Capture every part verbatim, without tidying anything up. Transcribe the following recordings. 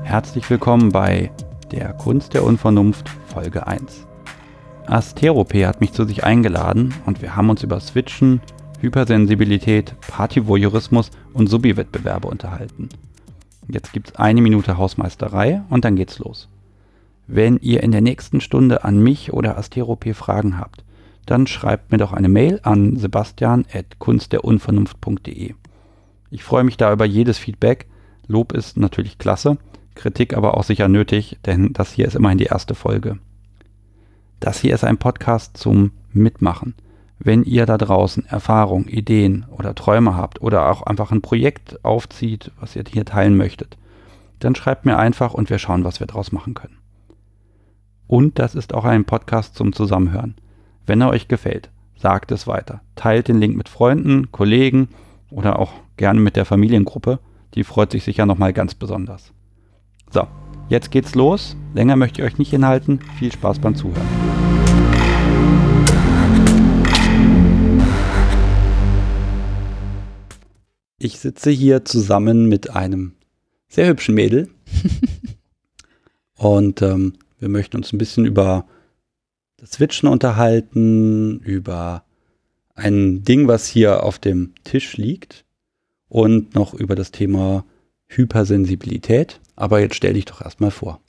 Herzlich willkommen bei Der Kunst der Unvernunft Folge eins. Asterope hat mich zu sich eingeladen und wir haben uns über Switchen, Hypersensibilität, Partyvoyeurismus und Subi-Wettbewerbe unterhalten. Jetzt gibt's eine Minute Hausmeisterei und dann geht's los. Wenn ihr in der nächsten Stunde an mich oder Asterope Fragen habt, dann schreibt mir doch eine Mail an sebastian at kunstderunvernunft punkt de. Ich freue mich da über jedes Feedback. Lob ist natürlich klasse, Kritik aber auch sicher nötig, denn das hier ist immerhin die erste Folge. Das hier ist ein Podcast zum Mitmachen. Wenn ihr da draußen Erfahrungen, Ideen oder Träume habt oder auch einfach ein Projekt aufzieht, was ihr hier teilen möchtet, dann schreibt mir einfach und wir schauen, was wir draus machen können. Und das ist auch ein Podcast zum Zusammenhören. Wenn er euch gefällt, sagt es weiter. Teilt den Link mit Freunden, Kollegen oder auch gerne mit der Familiengruppe. Die freut sich sicher nochmal ganz besonders. So, jetzt geht's los. Länger möchte ich euch nicht hinhalten. Viel Spaß beim Zuhören. Ich sitze hier zusammen mit einem sehr hübschen Mädel. Und ähm, wir möchten uns ein bisschen über das Switchen unterhalten, über ein Ding, was hier auf dem Tisch liegt und noch über das Thema Hypersensibilität. Aber jetzt stell dich doch erstmal vor.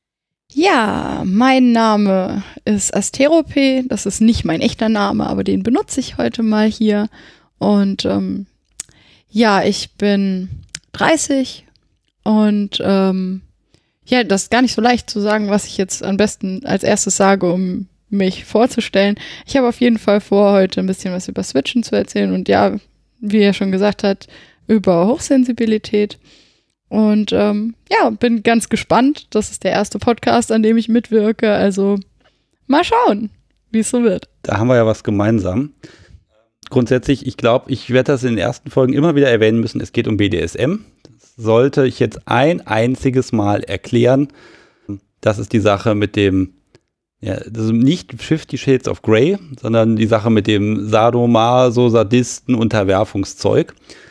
Ja, mein Name ist Asterope. Das ist nicht mein echter Name, aber den benutze ich heute mal hier. Und ähm, ja, ich bin dreißig und ähm, ja, das ist gar nicht so leicht zu sagen, was ich jetzt am besten als erstes sage, um mich vorzustellen. Ich habe auf jeden Fall vor, heute ein bisschen was über Switchen zu erzählen und ja, wie er schon gesagt hat, über Hochsensibilität. Und ähm, ja, bin ganz gespannt. Das ist der erste Podcast, an dem ich mitwirke. Also mal schauen, wie es so wird. Da haben wir ja was gemeinsam. Grundsätzlich, ich glaube, ich werde das in den ersten Folgen immer wieder erwähnen müssen. Es geht um B D S M. Das sollte ich jetzt ein einziges Mal erklären. Das ist die Sache mit dem, ja, das ist nicht Fifty Shades of Grey, sondern die Sache mit dem Sadomaso, Sadisten, Unterwerfungszeug.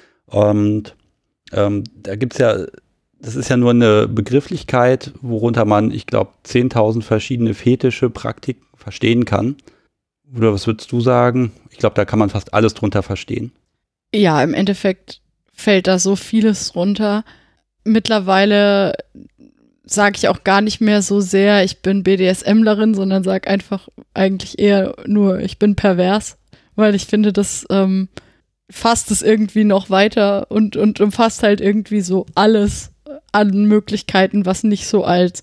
Und ähm, da gibt's ja, das ist ja nur eine Begrifflichkeit, worunter man, ich glaube, zehntausend verschiedene fetische Praktiken verstehen kann. Oder was würdest du sagen? Ich glaube, da kann man fast alles drunter verstehen. Ja, im Endeffekt fällt da so vieles drunter. Mittlerweile sage ich auch gar nicht mehr so sehr, ich bin BDSMlerin, sondern sage einfach eigentlich eher nur, ich bin pervers, weil ich finde, das ähm, fasst es irgendwie noch weiter und, und umfasst halt irgendwie so alles an Möglichkeiten, was nicht so als,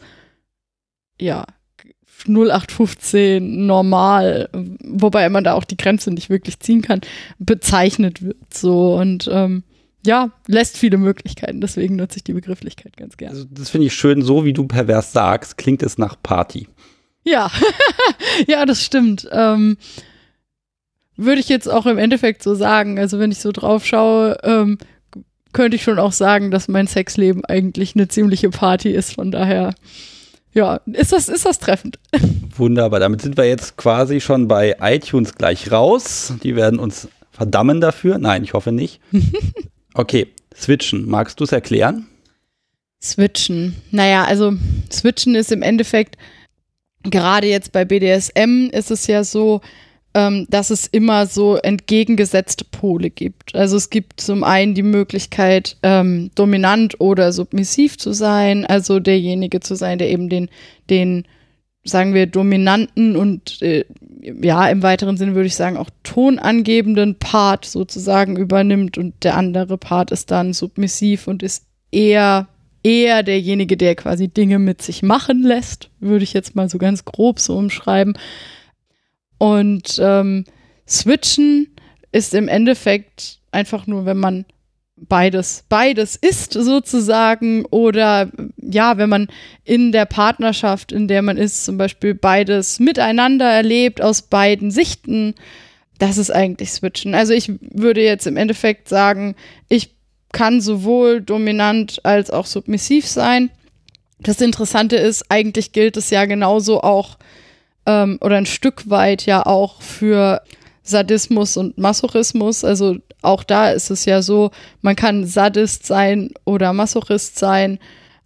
ja, null acht fünfzehn normal, wobei man da auch die Grenze nicht wirklich ziehen kann, bezeichnet wird so und ähm, ja, lässt viele Möglichkeiten, deswegen nutze ich die Begrifflichkeit ganz gerne. Also das finde ich schön, so wie du pervers sagst, klingt es nach Party. Ja, ja, das stimmt. Ähm, würde ich jetzt auch im Endeffekt so sagen, also wenn ich so drauf schaue, ähm, könnte ich schon auch sagen, dass mein Sexleben eigentlich eine ziemliche Party ist, von daher, ja, ist das, ist das treffend. Wunderbar, damit sind wir jetzt quasi schon bei iTunes gleich raus. Die werden uns verdammen dafür. Nein, ich hoffe nicht. Okay, Switchen. Magst du es erklären? Switchen. Naja, also Switchen ist im Endeffekt, gerade jetzt bei B D S M ist es ja so, ähm, dass es immer so entgegengesetzte Pole gibt. Also es gibt zum einen die Möglichkeit, ähm, dominant oder submissiv zu sein, also derjenige zu sein, der eben den, den sagen wir, dominanten und äh, ja, im weiteren Sinne würde ich sagen, auch tonangebenden Part sozusagen übernimmt und der andere Part ist dann submissiv und ist eher, eher derjenige, der quasi Dinge mit sich machen lässt, würde ich jetzt mal so ganz grob so umschreiben. Und ähm, Switchen ist im Endeffekt einfach nur, wenn man beides, beides ist sozusagen oder ja, wenn man in der Partnerschaft, in der man ist, zum Beispiel beides miteinander erlebt, aus beiden Sichten, das ist eigentlich Switchen. Also ich würde jetzt im Endeffekt sagen, ich kann sowohl dominant als auch submissiv sein. Das Interessante ist, eigentlich gilt es ja genauso auch ähm, oder ein Stück weit ja auch für Sadismus und Masochismus, also auch da ist es ja so, man kann Sadist sein oder Masochist sein,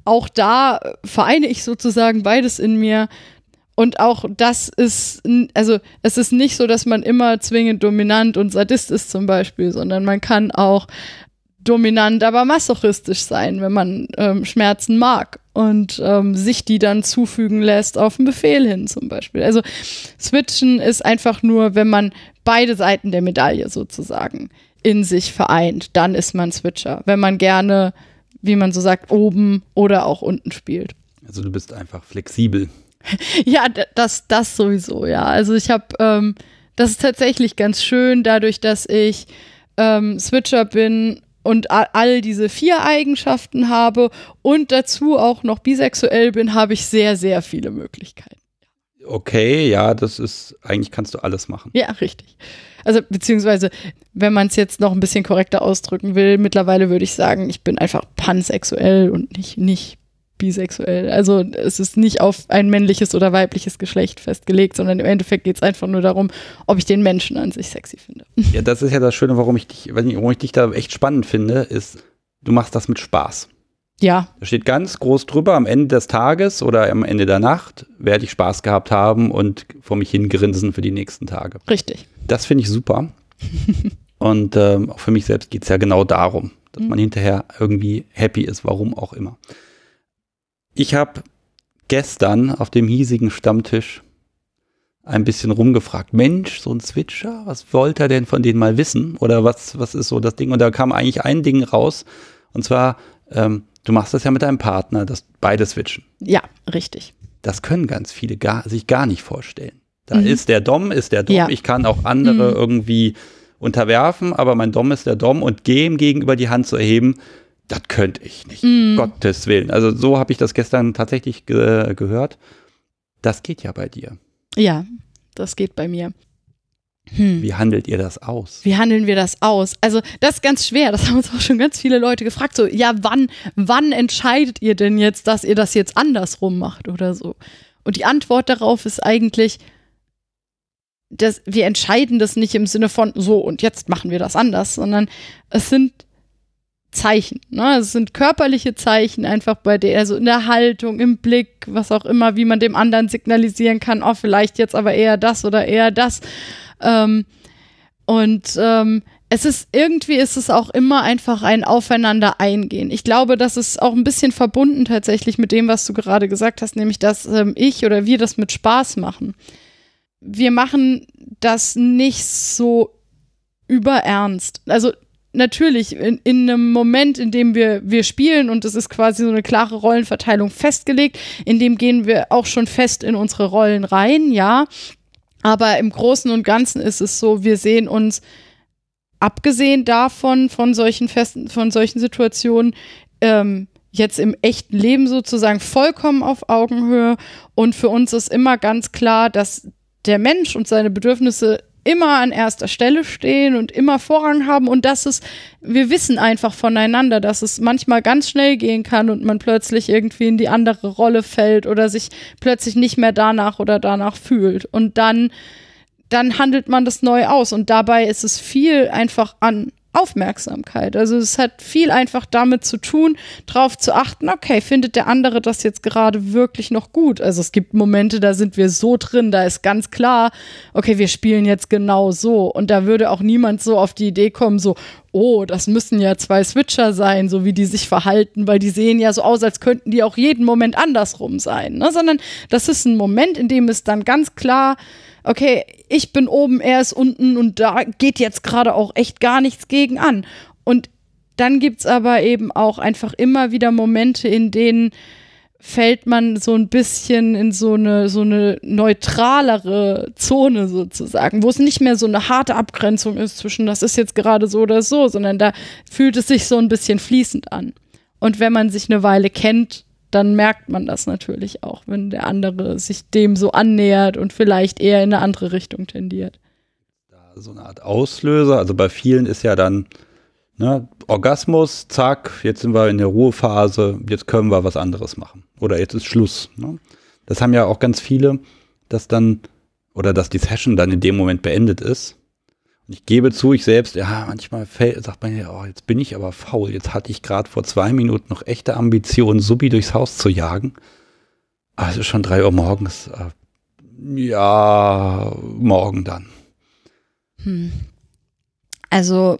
auch da vereine ich sozusagen beides in mir. Und auch das ist, also es ist nicht so, dass man immer zwingend dominant und Sadist ist zum Beispiel, sondern man kann auch dominant, aber masochistisch sein, wenn man ähm, Schmerzen mag und ähm, sich die dann zufügen lässt auf einen Befehl hin zum Beispiel. Also Switchen ist einfach nur, wenn man beide Seiten der Medaille sozusagen in sich vereint, dann ist man Switcher. Wenn man gerne, wie man so sagt, oben oder auch unten spielt. Also du bist einfach flexibel. Ja, das, das sowieso, ja. Also ich habe, ähm, das ist tatsächlich ganz schön, dadurch, dass ich ähm, Switcher bin und a- all diese vier Eigenschaften habe und dazu auch noch bisexuell bin, habe ich sehr, sehr viele Möglichkeiten. Okay, ja, das ist, eigentlich kannst du alles machen. Ja, richtig. Also beziehungsweise, wenn man es jetzt noch ein bisschen korrekter ausdrücken will, mittlerweile würde ich sagen, ich bin einfach pansexuell und nicht, nicht bisexuell. Also es ist nicht auf ein männliches oder weibliches Geschlecht festgelegt, sondern im Endeffekt geht es einfach nur darum, ob ich den Menschen an sich sexy finde. Ja, das ist ja das Schöne, warum ich dich, warum ich dich da echt spannend finde, ist, du machst das mit Spaß. Ja. Da steht ganz groß drüber, am Ende des Tages oder am Ende der Nacht werde ich Spaß gehabt haben und vor mich hingrinsen für die nächsten Tage. Richtig. Das finde ich super. Und ähm, auch für mich selbst geht es ja genau darum, dass man hinterher irgendwie happy ist, warum auch immer. Ich habe gestern auf dem hiesigen Stammtisch ein bisschen rumgefragt. Mensch, so ein Switcher, was wollte er denn von denen mal wissen? Oder was, was ist so das Ding? Und da kam eigentlich ein Ding raus. Und zwar, ähm, du machst das ja mit deinem Partner, dass beide switchen. Ja, richtig. Das können ganz viele gar, sich gar nicht vorstellen. Da Mhm. ist der Dom, ist der Dom. Ja. Ich kann auch andere Mhm. irgendwie unterwerfen, aber mein Dom ist der Dom. Und dem gegenüber die Hand zu erheben, das könnte ich nicht. Mhm. Gottes Willen. Also so habe ich das gestern tatsächlich ge- gehört. Das geht ja bei dir. Ja, das geht bei mir. Hm. Wie handelt ihr das aus? Wie handeln wir das aus? Also das ist ganz schwer, das haben uns auch schon ganz viele Leute gefragt, so, ja, wann, wann entscheidet ihr denn jetzt, dass ihr das jetzt andersrum macht oder so? Und die Antwort darauf ist eigentlich, dass wir entscheiden das nicht im Sinne von, so, und jetzt machen wir das anders, sondern es sind Zeichen, ne? Es sind körperliche Zeichen einfach bei der, also in der Haltung, im Blick, was auch immer, wie man dem anderen signalisieren kann, oh, vielleicht jetzt aber eher das oder eher das. Ähm, und ähm, es ist, irgendwie ist es auch immer einfach ein Aufeinander eingehen. Ich glaube, das ist auch ein bisschen verbunden tatsächlich mit dem, was du gerade gesagt hast, nämlich, dass ähm, ich oder wir das mit Spaß machen. Wir machen das nicht so überernst. Also natürlich, in, in einem Moment, in dem wir, wir spielen und es ist quasi so eine klare Rollenverteilung festgelegt, in dem gehen wir auch schon fest in unsere Rollen rein, ja. Aber im Großen und Ganzen ist es so, wir sehen uns, abgesehen davon, von solchen festen, von solchen Situationen, ähm, jetzt im echten Leben sozusagen vollkommen auf Augenhöhe. Und für uns ist immer ganz klar, dass der Mensch und seine Bedürfnisse immer an erster Stelle stehen und immer Vorrang haben und dass es, wir wissen einfach voneinander, dass es manchmal ganz schnell gehen kann und man plötzlich irgendwie in die andere Rolle fällt oder sich plötzlich nicht mehr danach oder danach fühlt und dann, dann handelt man das neu aus und dabei ist es viel einfach an Aufmerksamkeit. Also es hat viel einfach damit zu tun, drauf zu achten, okay, findet der andere das jetzt gerade wirklich noch gut? Also es gibt Momente, da sind wir so drin, da ist ganz klar, okay, wir spielen jetzt genau so und da würde auch niemand so auf die Idee kommen, so, oh, das müssen ja zwei Switcher sein, so wie die sich verhalten, weil die sehen ja so aus, als könnten die auch jeden Moment andersrum sein, ne? Sondern das ist ein Moment, in dem es dann ganz klar, okay, ich bin oben, er ist unten und da geht jetzt gerade auch echt gar nichts gegen an. Und dann gibt's aber eben auch einfach immer wieder Momente, in denen fällt man so ein bisschen in so eine, so eine neutralere Zone sozusagen, wo es nicht mehr so eine harte Abgrenzung ist zwischen, das ist jetzt gerade so oder so, sondern da fühlt es sich so ein bisschen fließend an. Und wenn man sich eine Weile kennt, dann merkt man das natürlich auch, wenn der andere sich dem so annähert und vielleicht eher in eine andere Richtung tendiert. So eine Art Auslöser, also bei vielen ist ja dann, ne, Orgasmus, zack, jetzt sind wir in der Ruhephase, jetzt können wir was anderes machen. Oder jetzt ist Schluss. Ne? Das haben ja auch ganz viele, dass dann, oder dass die Session dann in dem Moment beendet ist. Ich gebe zu, ich selbst, ja, manchmal fällt, sagt man ja, oh, jetzt bin ich aber faul. Jetzt hatte ich gerade vor zwei Minuten noch echte Ambitionen, Subi durchs Haus zu jagen. Aber es ist schon drei Uhr morgens. Ja, morgen dann. Hm. Also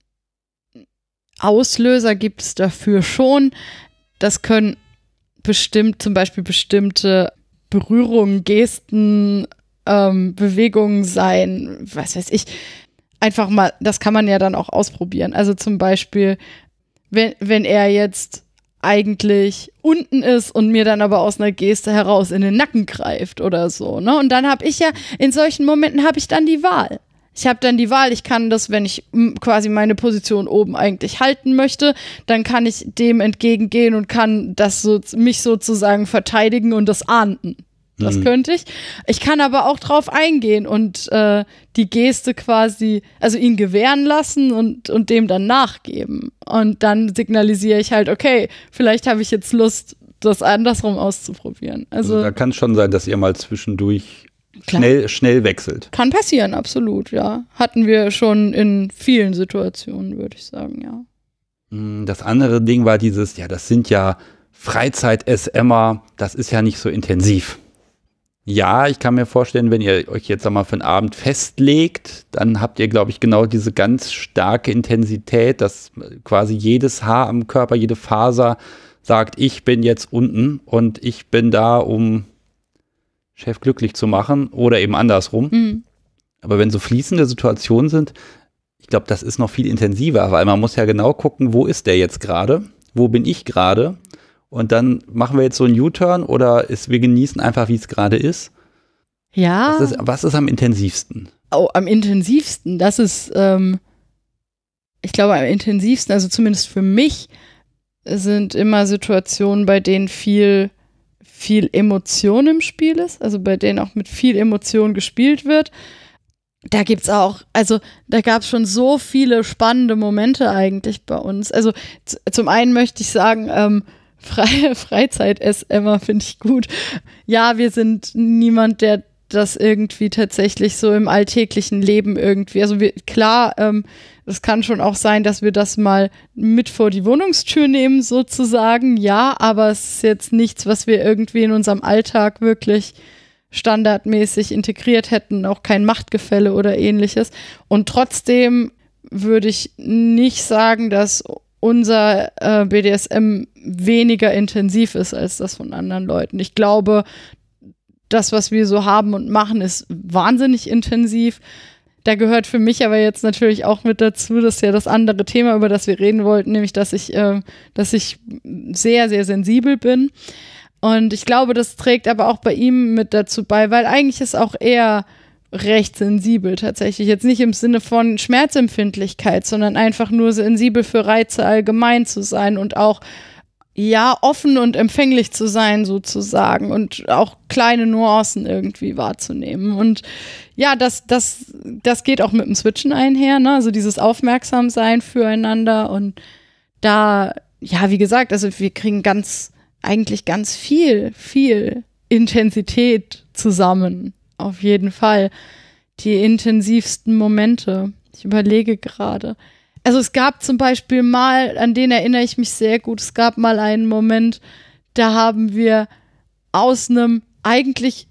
Auslöser gibt es dafür schon. Das können bestimmt, zum Beispiel bestimmte Berührungen, Gesten, ähm, Bewegungen sein, was weiß ich. Einfach mal, das kann man ja dann auch ausprobieren. Also zum Beispiel, wenn, wenn er jetzt eigentlich unten ist und mir dann aber aus einer Geste heraus in den Nacken greift oder so, ne? Und dann habe ich ja, in solchen Momenten habe ich dann die Wahl. Ich habe dann die Wahl, ich kann das, wenn ich quasi meine Position oben eigentlich halten möchte, dann kann ich dem entgegengehen und kann das so, mich sozusagen verteidigen und das ahnden. Das mhm. könnte ich. Ich kann aber auch drauf eingehen und äh, die Geste quasi, also ihn gewähren lassen und, und dem dann nachgeben. Und dann signalisiere ich halt, okay, vielleicht habe ich jetzt Lust, das andersrum auszuprobieren. Also, also da kann es schon sein, dass ihr mal zwischendurch schnell, schnell wechselt. Kann passieren, absolut, ja. Hatten wir schon in vielen Situationen, würde ich sagen, ja. Das andere Ding war dieses, ja, das sind ja Freizeit-S M er, das ist ja nicht so intensiv. Ja, ich kann mir vorstellen, wenn ihr euch jetzt einmal für einen Abend festlegt, dann habt ihr, glaube ich, genau diese ganz starke Intensität, dass quasi jedes Haar am Körper, jede Faser sagt, ich bin jetzt unten und ich bin da, um Chef glücklich zu machen oder eben andersrum. Mhm. Aber wenn so fließende Situationen sind, ich glaube, das ist noch viel intensiver, weil man muss ja genau gucken, wo ist der jetzt gerade, wo bin ich gerade? Und dann machen wir jetzt so einen U-Turn oder ist, wir genießen einfach, wie es gerade ist. Ja. Was ist, was ist am intensivsten? Oh, am intensivsten, das ist, ähm, ich glaube, am intensivsten, also zumindest für mich, sind immer Situationen, bei denen viel, viel Emotion im Spiel ist, also bei denen auch mit viel Emotion gespielt wird. Da gibt's auch, also da gab es schon so viele spannende Momente eigentlich bei uns. Also z- zum einen möchte ich sagen, ähm, Fre- Freizeit-S M er finde ich gut. Ja, wir sind niemand, der das irgendwie tatsächlich so im alltäglichen Leben irgendwie, also wir, klar, ähm, es kann schon auch sein, dass wir das mal mit vor die Wohnungstür nehmen sozusagen, ja, aber es ist jetzt nichts, was wir irgendwie in unserem Alltag wirklich standardmäßig integriert hätten, auch kein Machtgefälle oder ähnliches. Und trotzdem würde ich nicht sagen, dass unser äh, B D S M weniger intensiv ist als das von anderen Leuten. Ich glaube, das, was wir so haben und machen, ist wahnsinnig intensiv. Da gehört für mich aber jetzt natürlich auch mit dazu, das ist ja das andere Thema, über das wir reden wollten, nämlich, dass ich, äh, dass ich sehr, sehr sensibel bin. Und ich glaube, das trägt aber auch bei ihm mit dazu bei, weil eigentlich ist auch er recht sensibel tatsächlich. Jetzt nicht im Sinne von Schmerzempfindlichkeit, sondern einfach nur sensibel für Reize allgemein zu sein und auch, ja, offen und empfänglich zu sein sozusagen und auch kleine Nuancen irgendwie wahrzunehmen. Und ja, das, das, das geht auch mit dem Switchen einher, ne? Also dieses Aufmerksamsein füreinander und da, ja, wie gesagt, also wir kriegen ganz eigentlich ganz viel, viel Intensität zusammen. Auf jeden Fall. Die intensivsten Momente. Ich überlege gerade. Also es gab zum Beispiel mal, an den erinnere ich mich sehr gut, es gab mal einen Moment, da haben wir aus einem eigentlich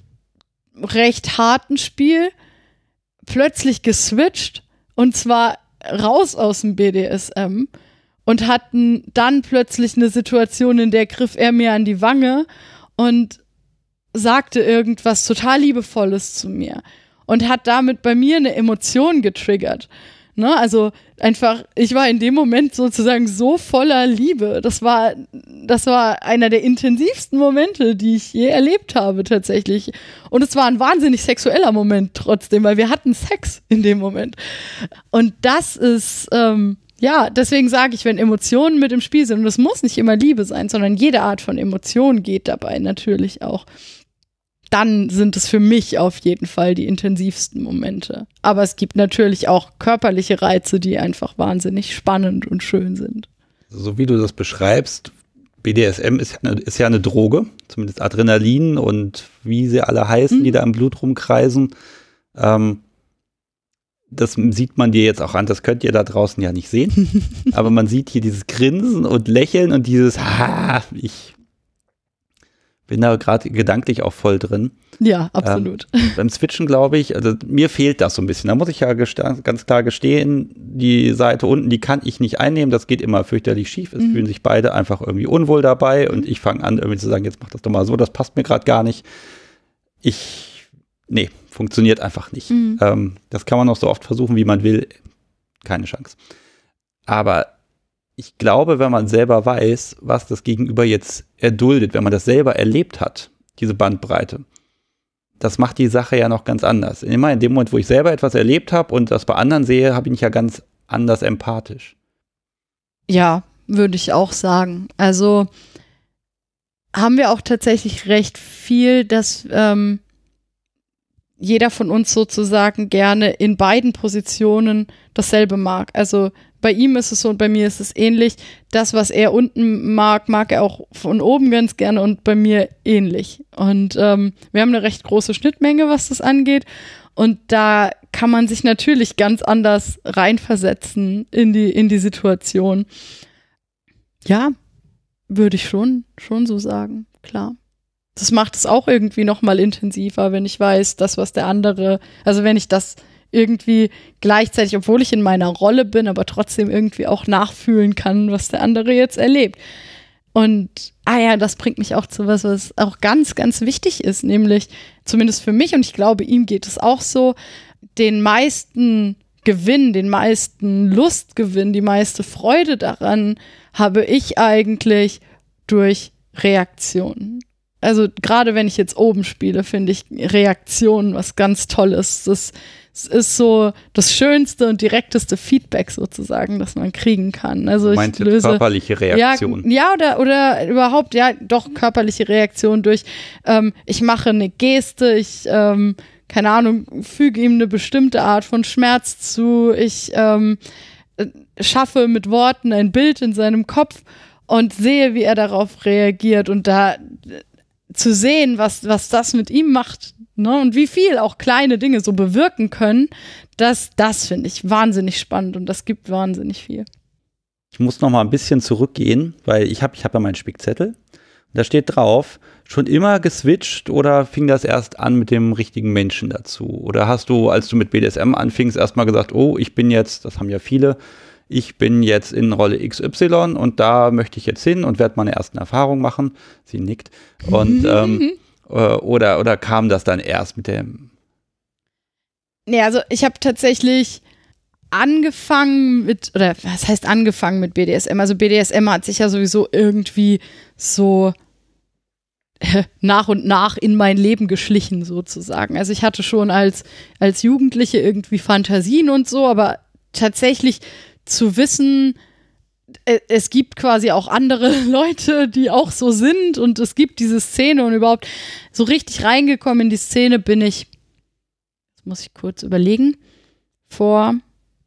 recht harten Spiel plötzlich geswitcht und zwar raus aus dem B D S M. Und hatten dann plötzlich eine Situation, in der griff er mir an die Wange und sagte irgendwas total Liebevolles zu mir und hat damit bei mir eine Emotion getriggert. Ne? Also einfach, ich war in dem Moment sozusagen so voller Liebe. Das war, das war einer der intensivsten Momente, die ich je erlebt habe tatsächlich. Und es war ein wahnsinnig sexueller Moment trotzdem, weil wir hatten Sex in dem Moment. Und das ist ähm, ja, deswegen sage ich, wenn Emotionen mit im Spiel sind, und es muss nicht immer Liebe sein, sondern jede Art von Emotion geht dabei natürlich auch, dann sind es für mich auf jeden Fall die intensivsten Momente. Aber es gibt natürlich auch körperliche Reize, die einfach wahnsinnig spannend und schön sind. So wie du das beschreibst, B D S M ist ja eine, ist ja eine Droge, zumindest Adrenalin und wie sie alle heißen, mhm. die da im Blut rumkreisen. Ähm, das sieht man dir jetzt auch an, das könnt ihr da draußen ja nicht sehen, aber man sieht hier dieses Grinsen und Lächeln und dieses, ha, ich bin da gerade gedanklich auch voll drin. Ja, absolut. Ähm, beim Switchen glaube ich, also mir fehlt das so ein bisschen. Da muss ich ja ganz klar gestehen, die Seite unten, die kann ich nicht einnehmen. Das geht immer fürchterlich schief. Es mhm. fühlen sich beide einfach irgendwie unwohl dabei und ich fange an, irgendwie zu sagen, jetzt mach das doch mal so, das passt mir gerade gar nicht. Ich, nee, funktioniert einfach nicht. Mhm. Ähm, das kann man auch so oft versuchen, wie man will. Keine Chance. Aber ich glaube, wenn man selber weiß, was das Gegenüber jetzt erduldet, wenn man das selber erlebt hat, diese Bandbreite, das macht die Sache ja noch ganz anders. Immer in dem Moment, wo ich selber etwas erlebt habe und das bei anderen sehe, habe ich ja ganz anders empathisch. Ja, würde ich auch sagen. Also haben wir auch tatsächlich recht viel, dass ähm, jeder von uns sozusagen gerne in beiden Positionen dasselbe mag. Also bei ihm ist es so und bei mir ist es ähnlich. Das, was er unten mag, mag er auch von oben ganz gerne und bei mir ähnlich. Und ähm, wir haben eine recht große Schnittmenge, was das angeht. Und da kann man sich natürlich ganz anders reinversetzen in die, in die Situation. Ja, würde ich schon, schon so sagen, klar. Das macht es auch irgendwie noch mal intensiver, wenn ich weiß, das, was der andere, also wenn ich das irgendwie gleichzeitig, obwohl ich in meiner Rolle bin, aber trotzdem irgendwie auch nachfühlen kann, was der andere jetzt erlebt. Und, ah ja, das bringt mich auch zu was, was auch ganz, ganz wichtig ist, nämlich zumindest für mich, und ich glaube, ihm geht es auch so, den meisten Gewinn, den meisten Lustgewinn, die meiste Freude daran habe ich eigentlich durch Reaktionen. Also gerade wenn ich jetzt oben spiele, finde ich Reaktionen was ganz Tolles. Das, das ist so das schönste und direkteste Feedback sozusagen, das man kriegen kann. Also ich Meinst du löse, körperliche Reaktion? Ja, ja oder, oder überhaupt, ja, doch körperliche Reaktion durch, ähm, ich mache eine Geste, ich, ähm, keine Ahnung, füge ihm eine bestimmte Art von Schmerz zu, ich ähm, schaffe mit Worten ein Bild in seinem Kopf und sehe, wie er darauf reagiert und da zu sehen, was, was das mit ihm macht, ne, und wie viel auch kleine Dinge so bewirken können, das, das finde ich wahnsinnig spannend und das gibt wahnsinnig viel. Ich muss noch mal ein bisschen zurückgehen, weil ich habe ich hab ja meinen Spickzettel. Da steht drauf, schon immer geswitcht oder fing das erst an mit dem richtigen Menschen dazu? Oder hast du, als du mit B D S M anfingst, erstmal gesagt, oh, ich bin jetzt, das haben ja viele, ich bin jetzt in Rolle X Y und da möchte ich jetzt hin und werde meine ersten Erfahrungen machen. Sie nickt. Und ähm, äh, oder, oder kam das dann erst mit dem? Nee, also ich habe tatsächlich angefangen mit, oder was heißt angefangen mit B D S M? Also B D S M hat sich ja sowieso irgendwie so äh, nach und nach in mein Leben geschlichen sozusagen. Also ich hatte schon als, als Jugendliche irgendwie Fantasien und so, aber tatsächlich zu wissen, es gibt quasi auch andere Leute, die auch so sind und es gibt diese Szene und überhaupt so richtig reingekommen in die Szene bin ich, das muss ich kurz überlegen, vor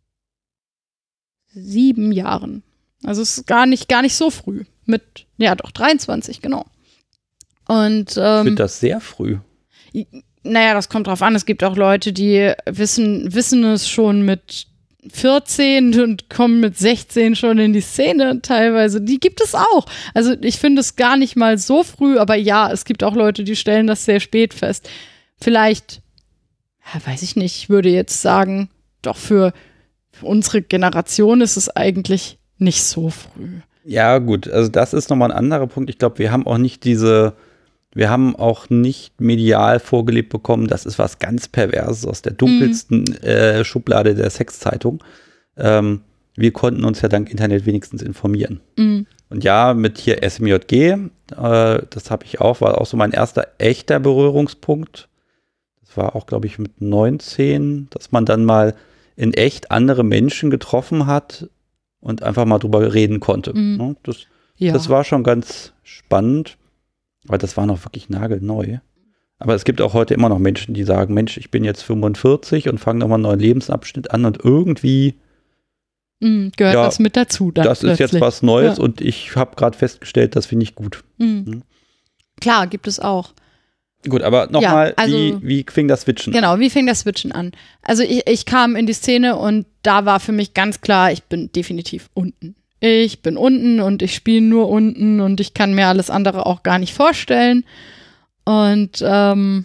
sieben Jahren. Also es ist gar nicht, gar nicht so früh. Mit, ja doch, dreiundzwanzig, genau. Und ähm, ich finde das sehr früh. Naja, das kommt drauf an. Es gibt auch Leute, die wissen, wissen es schon mit vierzehn und kommen mit sechzehn schon in die Szene teilweise. Die gibt es auch. Also ich finde es gar nicht mal so früh, aber ja, es gibt auch Leute, die stellen das sehr spät fest. Vielleicht, ja, weiß ich nicht, ich würde jetzt sagen, doch für, für unsere Generation ist es eigentlich nicht so früh. Ja, gut, also das ist nochmal ein anderer Punkt. Ich glaube, wir haben auch nicht diese, wir haben auch nicht medial vorgelebt bekommen, das ist was ganz Perverses aus der dunkelsten mhm. äh, Schublade der Sexzeitung. Ähm, wir konnten uns ja dank Internet wenigstens informieren. Mhm. Und ja, mit hier S M J G, äh, das habe ich auch, war auch so mein erster echter Berührungspunkt. Das war auch, glaube ich, mit neunzehn, dass man dann mal in echt andere Menschen getroffen hat und einfach mal drüber reden konnte. Mhm. Das, ja. das war schon ganz spannend. Aber das war noch wirklich nagelneu. Aber es gibt auch heute immer noch Menschen, die sagen, Mensch, ich bin jetzt fünfundvierzig und fange nochmal einen neuen Lebensabschnitt an und irgendwie mm, gehört ja, das mit dazu. Dann das plötzlich. Ist jetzt was Neues ja. und ich habe gerade festgestellt, das finde ich gut. Mm. Mhm. Klar, gibt es auch. Gut, aber nochmal, ja, also, wie, wie fing das Switchen an? Genau, wie fing das Switchen an? Also ich, ich kam in die Szene und da war für mich ganz klar, ich bin definitiv unten. Ich bin unten und ich spiele nur unten und ich kann mir alles andere auch gar nicht vorstellen. Und ähm,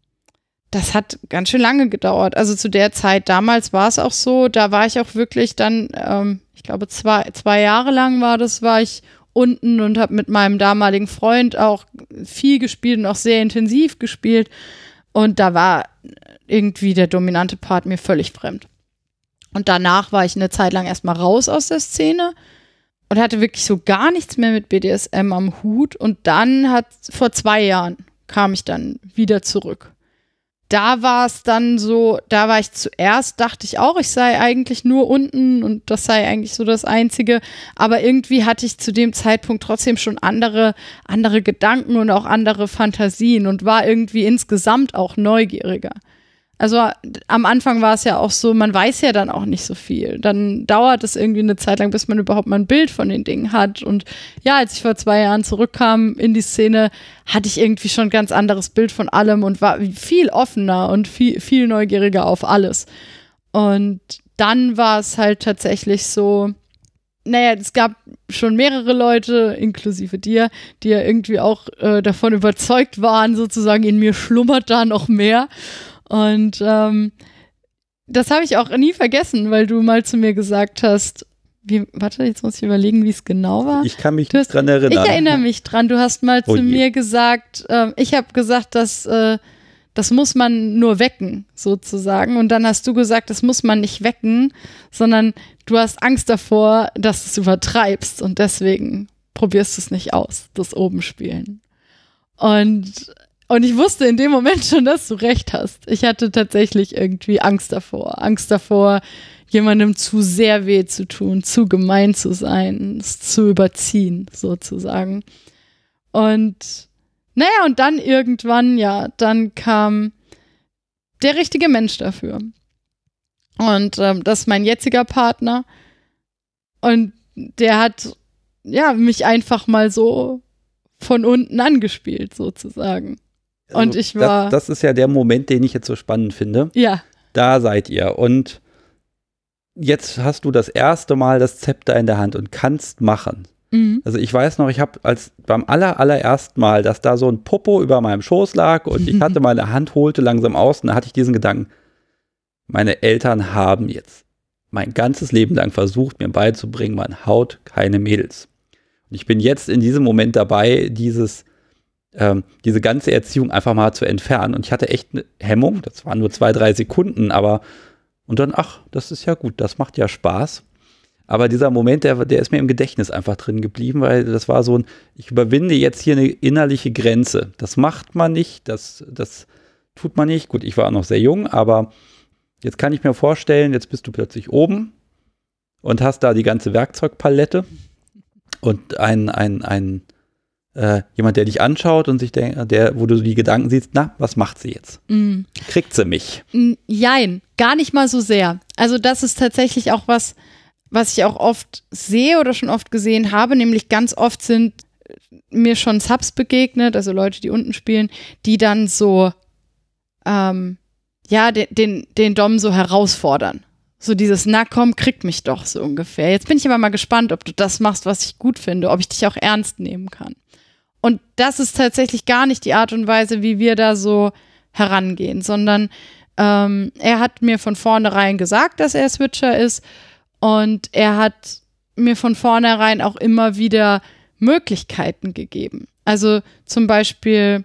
das hat ganz schön lange gedauert. Also zu der Zeit damals war es auch so, da war ich auch wirklich dann, ähm, ich glaube zwei, zwei Jahre lang war das, war ich unten und habe mit meinem damaligen Freund auch viel gespielt und auch sehr intensiv gespielt. Und da war irgendwie der dominante Part mir völlig fremd. Und danach war ich eine Zeit lang erstmal raus aus der Szene und hatte wirklich so gar nichts mehr mit B D S M am Hut. Und dann hat, vor zwei Jahren kam ich dann wieder zurück. Da war es dann so, da war ich zuerst, dachte ich auch, ich sei eigentlich nur unten und das sei eigentlich so das Einzige. Aber irgendwie hatte ich zu dem Zeitpunkt trotzdem schon andere, andere Gedanken und auch andere Fantasien und war irgendwie insgesamt auch neugieriger. Also am Anfang war es ja auch so, man weiß ja dann auch nicht so viel. Dann dauert es irgendwie eine Zeit lang, bis man überhaupt mal ein Bild von den Dingen hat. Und ja, als ich vor zwei Jahren zurückkam in die Szene, hatte ich irgendwie schon ein ganz anderes Bild von allem und war viel offener und viel, viel neugieriger auf alles. Und dann war es halt tatsächlich so, naja, es gab schon mehrere Leute, inklusive dir, die ja irgendwie auch äh, davon überzeugt waren, sozusagen in mir schlummert da noch mehr. Und ähm, das habe ich auch nie vergessen, weil du mal zu mir gesagt hast, wie, warte, jetzt muss ich überlegen, wie es genau war. Ich kann mich du nicht hast, dran erinnern. Ich erinnere mich dran. Du hast mal oh zu je. mir gesagt, äh, ich habe gesagt, dass äh, das muss man nur wecken, sozusagen. Und dann hast du gesagt, das muss man nicht wecken, sondern du hast Angst davor, dass du es übertreibst und deswegen probierst du es nicht aus, das oben spielen. Und Und ich wusste in dem Moment schon, dass du recht hast. Ich hatte tatsächlich irgendwie Angst davor. Angst davor, jemandem zu sehr weh zu tun, zu gemein zu sein, es zu überziehen, sozusagen. Und naja, und dann irgendwann, ja, dann kam der richtige Mensch dafür. Und ähm, das ist mein jetziger Partner. Und der hat, ja, mich einfach mal so von unten angespielt, sozusagen. Und ich war. Das, das ist ja der Moment, den ich jetzt so spannend finde. Ja. Da seid ihr. Und jetzt hast du das erste Mal das Zepter in der Hand und kannst machen. Mhm. Also ich weiß noch, ich habe als beim aller, allerersten Mal, dass da so ein Popo über meinem Schoß lag und ich hatte meine Hand, holte langsam aus und da hatte ich diesen Gedanken, meine Eltern haben jetzt mein ganzes Leben lang versucht, mir beizubringen, man haut keine Mädels. Und ich bin jetzt in diesem Moment dabei, dieses Ähm, diese ganze Erziehung einfach mal zu entfernen. Und ich hatte echt eine Hemmung, das waren nur zwei, drei Sekunden, aber und dann, ach, das ist ja gut, das macht ja Spaß. Aber dieser Moment, der, der ist mir im Gedächtnis einfach drin geblieben, weil das war so ein, ich überwinde jetzt hier eine innerliche Grenze. Das macht man nicht, das, das tut man nicht. Gut, ich war auch noch sehr jung, aber jetzt kann ich mir vorstellen, jetzt bist du plötzlich oben und hast da die ganze Werkzeugpalette und ein, ein, ein Äh, jemand, der dich anschaut und sich denkt, der, wo du die Gedanken siehst, na, was macht sie jetzt? Mm. Kriegt sie mich? Jein, gar nicht mal so sehr. Also das ist tatsächlich auch was, was ich auch oft sehe oder schon oft gesehen habe, nämlich ganz oft sind mir schon Subs begegnet, also Leute, die unten spielen, die dann so, ähm, ja, den, den, den Dom so herausfordern. So dieses, na komm, krieg mich doch so ungefähr. Jetzt bin ich aber mal gespannt, ob du das machst, was ich gut finde, ob ich dich auch ernst nehmen kann. Und das ist tatsächlich gar nicht die Art und Weise, wie wir da so herangehen, sondern ähm, er hat mir von vornherein gesagt, dass er Switcher ist und er hat mir von vornherein auch immer wieder Möglichkeiten gegeben. Also zum Beispiel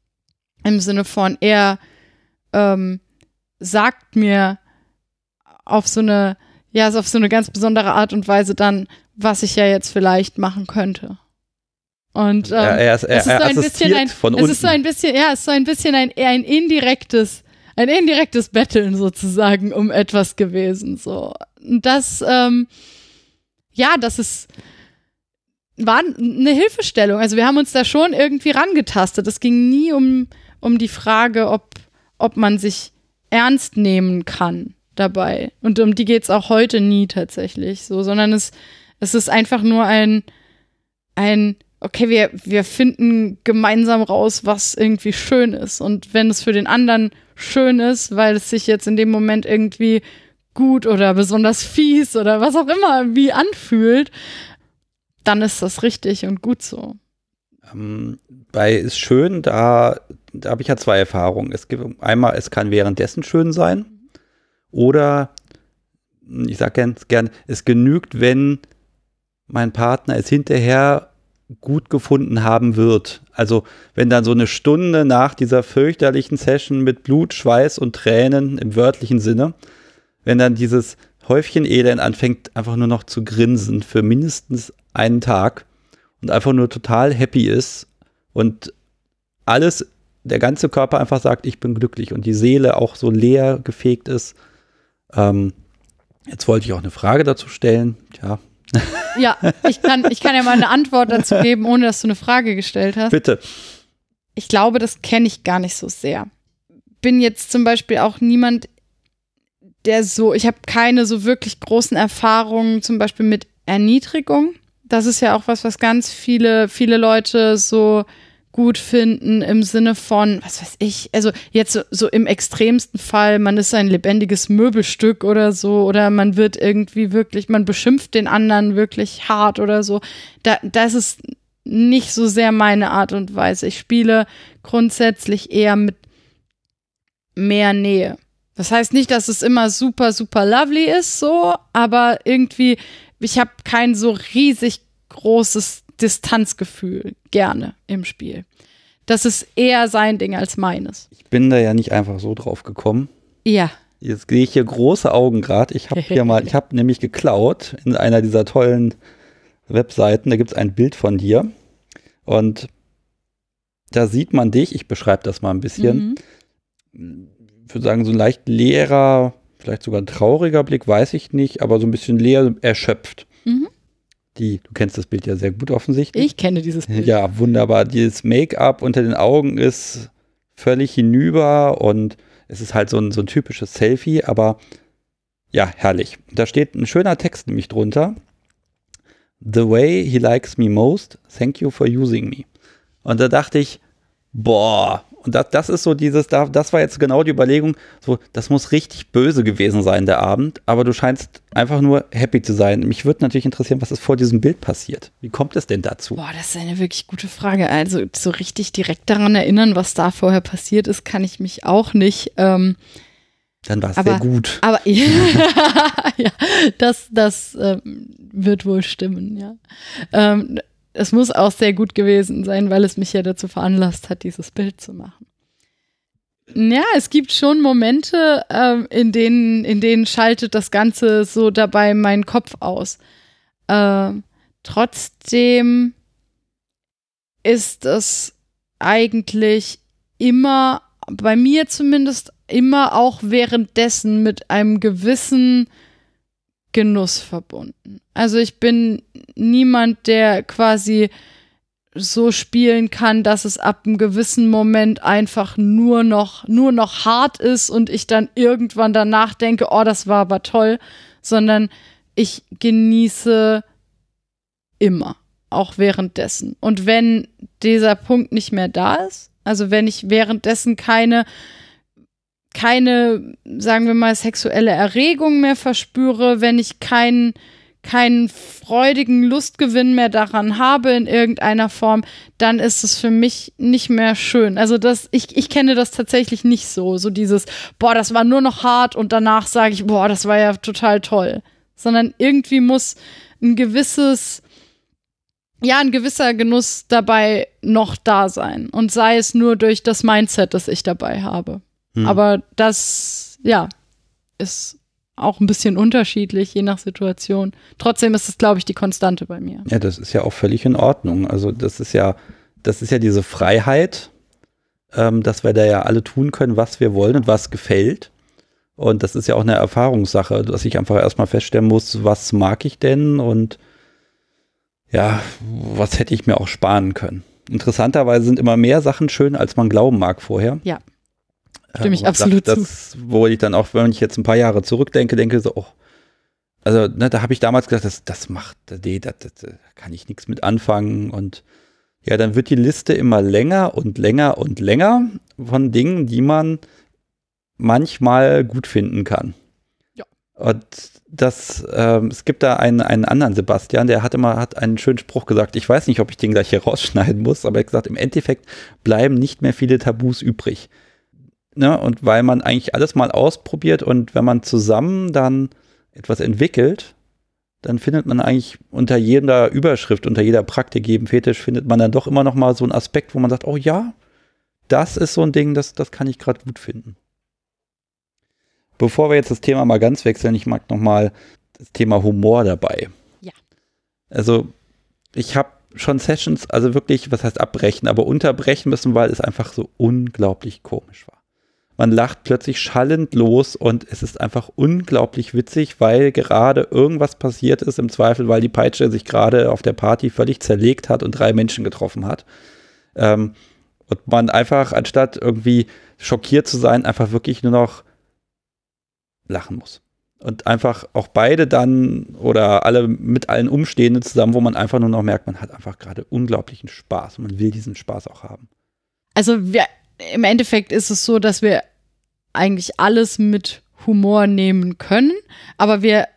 im Sinne von, er ähm, sagt mir auf so eine, ja, auf so eine ganz besondere Art und Weise dann, was ich ja jetzt vielleicht machen könnte. Und ähm, er, er, ist, er, es ist so ein bisschen ein, von es unten. ist so ein bisschen, ja, es ist so ein bisschen ein, eher ein indirektes, ein indirektes Betteln sozusagen um etwas gewesen. So, und das, ähm, ja, das ist, war eine Hilfestellung. Also wir haben uns da schon irgendwie rangetastet. Es ging nie um, um die Frage, ob, ob man sich ernst nehmen kann dabei. Und um die geht's auch heute nie tatsächlich so, sondern es, es ist einfach nur ein, ein okay, wir, wir finden gemeinsam raus, was irgendwie schön ist. Und wenn es für den anderen schön ist, weil es sich jetzt in dem Moment irgendwie gut oder besonders fies oder was auch immer wie anfühlt, dann ist das richtig und gut so. Ähm, bei ist schön, da, da habe ich ja zwei Erfahrungen. Es gibt einmal, es kann währenddessen schön sein oder ich sage ganz gern, es genügt, wenn mein Partner es hinterher gut gefunden haben wird. Also wenn dann so eine Stunde nach dieser fürchterlichen Session mit Blut, Schweiß und Tränen im wörtlichen Sinne, wenn dann dieses Häufchen Elend anfängt einfach nur noch zu grinsen für mindestens einen Tag und einfach nur total happy ist und alles, der ganze Körper einfach sagt, ich bin glücklich und die Seele auch so leer gefegt ist. Ähm, jetzt wollte ich auch eine Frage dazu stellen. Tja. Ja, ich kann, ich kann ja mal eine Antwort dazu geben, ohne dass du eine Frage gestellt hast. Bitte. Ich glaube, das kenne ich gar nicht so sehr. Bin jetzt zum Beispiel auch niemand, der so, ich habe keine so wirklich großen Erfahrungen zum Beispiel mit Erniedrigung. Das ist ja auch was, was ganz viele, viele Leute so gut finden im Sinne von, was weiß ich, also jetzt so, so im extremsten Fall, man ist ein lebendiges Möbelstück oder so oder man wird irgendwie wirklich, man beschimpft den anderen wirklich hart oder so. Da, das ist nicht so sehr meine Art und Weise. Ich spiele grundsätzlich eher mit mehr Nähe. Das heißt nicht, dass es immer super, super lovely ist, so, aber irgendwie, ich habe kein so riesig großes Distanzgefühl gerne im Spiel. Das ist eher sein Ding als meines. Ich bin da ja nicht einfach so drauf gekommen. Ja. Jetzt sehe ich hier große Augen gerade. Ich habe hier mal, ich habe nämlich geklaut in einer dieser tollen Webseiten. Da gibt es ein Bild von dir und da sieht man dich. Ich beschreibe das mal ein bisschen. Mhm. Ich würde sagen, so ein leicht leerer, vielleicht sogar ein trauriger Blick, weiß ich nicht, aber so ein bisschen leer, erschöpft. Mhm. Die, du kennst das Bild ja sehr gut offensichtlich. Ich kenne dieses Bild. Ja, wunderbar. Dieses Make-up unter den Augen ist völlig hinüber und es ist halt so ein, so ein typisches Selfie, aber ja, herrlich. Da steht ein schöner Text nämlich drunter. The way he likes me most, thank you for using me. Und da dachte ich, boah, und das, das ist so dieses, das war jetzt genau die Überlegung, so, das muss richtig böse gewesen sein, der Abend, aber du scheinst einfach nur happy zu sein. Mich würde natürlich interessieren, was ist vor diesem Bild passiert? Wie kommt es denn dazu? Boah, das ist eine wirklich gute Frage. Also so richtig direkt daran erinnern, was da vorher passiert ist, kann ich mich auch nicht. Ähm, Dann war es sehr gut. Aber ja, ja das, das ähm, wird wohl stimmen, ja. Ähm, Es muss auch sehr gut gewesen sein, weil es mich ja dazu veranlasst hat, dieses Bild zu machen. Ja, es gibt schon Momente, ähm, in denen, in denen schaltet das Ganze so dabei meinen Kopf aus. Ähm, trotzdem ist es eigentlich immer, bei mir zumindest, immer auch währenddessen mit einem gewissen Genuss verbunden. Also ich bin niemand, der quasi so spielen kann, dass es ab einem gewissen Moment einfach nur noch, nur noch hart ist und ich dann irgendwann danach denke, oh, das war aber toll, sondern ich genieße immer, auch währenddessen. Und wenn dieser Punkt nicht mehr da ist, also wenn ich währenddessen keine keine, sagen wir mal, sexuelle Erregung mehr verspüre, wenn ich keinen keinen freudigen Lustgewinn mehr daran habe in irgendeiner Form, dann ist es für mich nicht mehr schön. Also das, ich, ich kenne das tatsächlich nicht so, so dieses, boah, das war nur noch hart und danach sage ich, boah, das war ja total toll. Sondern irgendwie muss ein gewisses, ja, ein gewisser Genuss dabei noch da sein. Und sei es nur durch das Mindset, das ich dabei habe. Hm. Aber das, ja, ist auch ein bisschen unterschiedlich, je nach Situation. Trotzdem ist es, glaube ich, die Konstante bei mir. Ja, das ist ja auch völlig in Ordnung. Also das ist ja, das ist ja diese Freiheit, ähm, dass wir da ja alle tun können, was wir wollen und was gefällt. Und das ist ja auch eine Erfahrungssache, dass ich einfach erstmal feststellen muss, was mag ich denn und ja, was hätte ich mir auch sparen können. Interessanterweise sind immer mehr Sachen schön, als man glauben mag vorher. Ja. Stimme ich äh, absolut das, das, zu. Wo ich dann auch, wenn ich jetzt ein paar Jahre zurückdenke, denke so, oh, also ne, da habe ich damals gedacht, das, das macht, nee, das, das, da kann ich nichts mit anfangen und ja, dann wird die Liste immer länger und länger und länger von Dingen, die man manchmal gut finden kann. Ja. Und das, ähm, es gibt da einen, einen anderen Sebastian, der hat immer hat einen schönen Spruch gesagt. Ich weiß nicht, ob ich den gleich hier rausschneiden muss, aber er hat gesagt, im Endeffekt bleiben nicht mehr viele Tabus übrig. Ne? Und weil man eigentlich alles mal ausprobiert und wenn man zusammen dann etwas entwickelt, dann findet man eigentlich unter jeder Überschrift, unter jeder Praktik, jedem Fetisch, findet man dann doch immer noch mal so einen Aspekt, wo man sagt, oh ja, das ist so ein Ding, das, das kann ich gerade gut finden. Bevor wir jetzt das Thema mal ganz wechseln, ich mag noch mal das Thema Humor dabei. Ja. Also ich habe schon Sessions, also wirklich, was heißt abbrechen, aber unterbrechen müssen, weil es einfach so unglaublich komisch war. Man lacht plötzlich schallend los und es ist einfach unglaublich witzig, weil gerade irgendwas passiert ist, im Zweifel, weil die Peitsche sich gerade auf der Party völlig zerlegt hat und drei Menschen getroffen hat. Ähm, und man einfach, anstatt irgendwie schockiert zu sein, einfach wirklich nur noch lachen muss. Und einfach auch beide dann oder alle mit allen Umstehenden zusammen, wo man einfach nur noch merkt, man hat einfach gerade unglaublichen Spaß und man will diesen Spaß auch haben. Also wir im Endeffekt ist es so, dass wir eigentlich alles mit Humor nehmen können, aber wir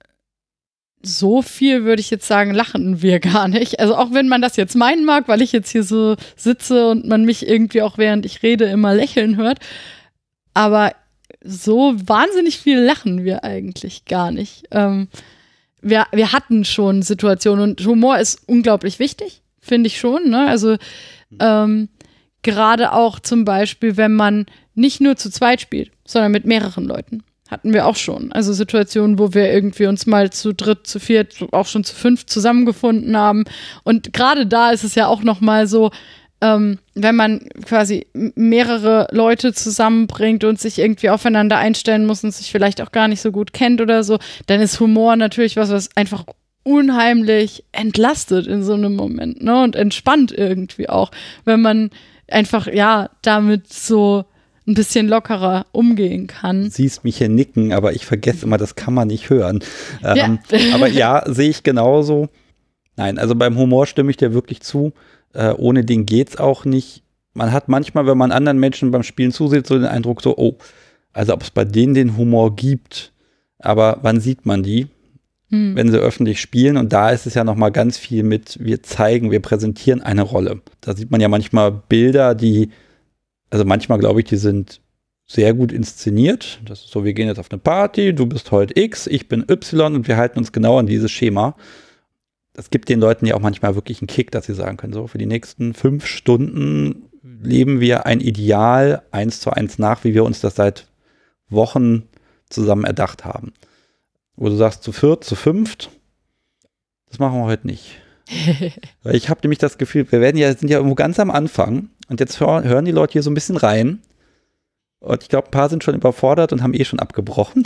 so viel, würde ich jetzt sagen, lachen wir gar nicht. Also auch wenn man das jetzt meinen mag, weil ich jetzt hier so sitze und man mich irgendwie auch während ich rede immer lächeln hört, aber so wahnsinnig viel lachen wir eigentlich gar nicht. Ähm, wir, wir hatten schon Situationen und Humor ist unglaublich wichtig, finde ich schon, ne? Also ähm, gerade auch zum Beispiel, wenn man nicht nur zu zweit spielt, sondern mit mehreren Leuten. Hatten wir auch schon. Also Situationen, wo wir irgendwie uns mal zu dritt, zu viert, auch schon zu fünf zusammengefunden haben. Und gerade da ist es ja auch noch mal so, ähm, wenn man quasi mehrere Leute zusammenbringt und sich irgendwie aufeinander einstellen muss und sich vielleicht auch gar nicht so gut kennt oder so, dann ist Humor natürlich was, was einfach unheimlich entlastet in so einem Moment, ne? Und entspannt irgendwie auch, wenn man einfach, ja, damit so ein bisschen lockerer umgehen kann. Du siehst mich hier nicken, aber ich vergesse immer, das kann man nicht hören. Ja. Ähm, aber ja, sehe ich genauso. Nein, also beim Humor stimme ich dir wirklich zu. Äh, ohne den geht's auch nicht. Man hat manchmal, wenn man anderen Menschen beim Spielen zusieht, so den Eindruck so, oh, also ob es bei denen den Humor gibt, aber wann sieht man die? Hm. Wenn sie öffentlich spielen, und da ist es ja noch mal ganz viel mit, wir zeigen, wir präsentieren eine Rolle. Da sieht man ja manchmal Bilder, die, also manchmal glaube ich, die sind sehr gut inszeniert. Das ist so, wir gehen jetzt auf eine Party, du bist heute X, ich bin Y und wir halten uns genau an dieses Schema. Das gibt den Leuten ja auch manchmal wirklich einen Kick, dass sie sagen können, so für die nächsten fünf Stunden leben wir ein Ideal eins zu eins nach, wie wir uns das seit Wochen zusammen erdacht haben. Wo du sagst, zu viert, zu fünft, das machen wir heute nicht. Weil ich habe nämlich das Gefühl, wir werden ja, sind ja irgendwo ganz am Anfang und jetzt hör, hören die Leute hier so ein bisschen rein und ich glaube, ein paar sind schon überfordert und haben eh schon abgebrochen.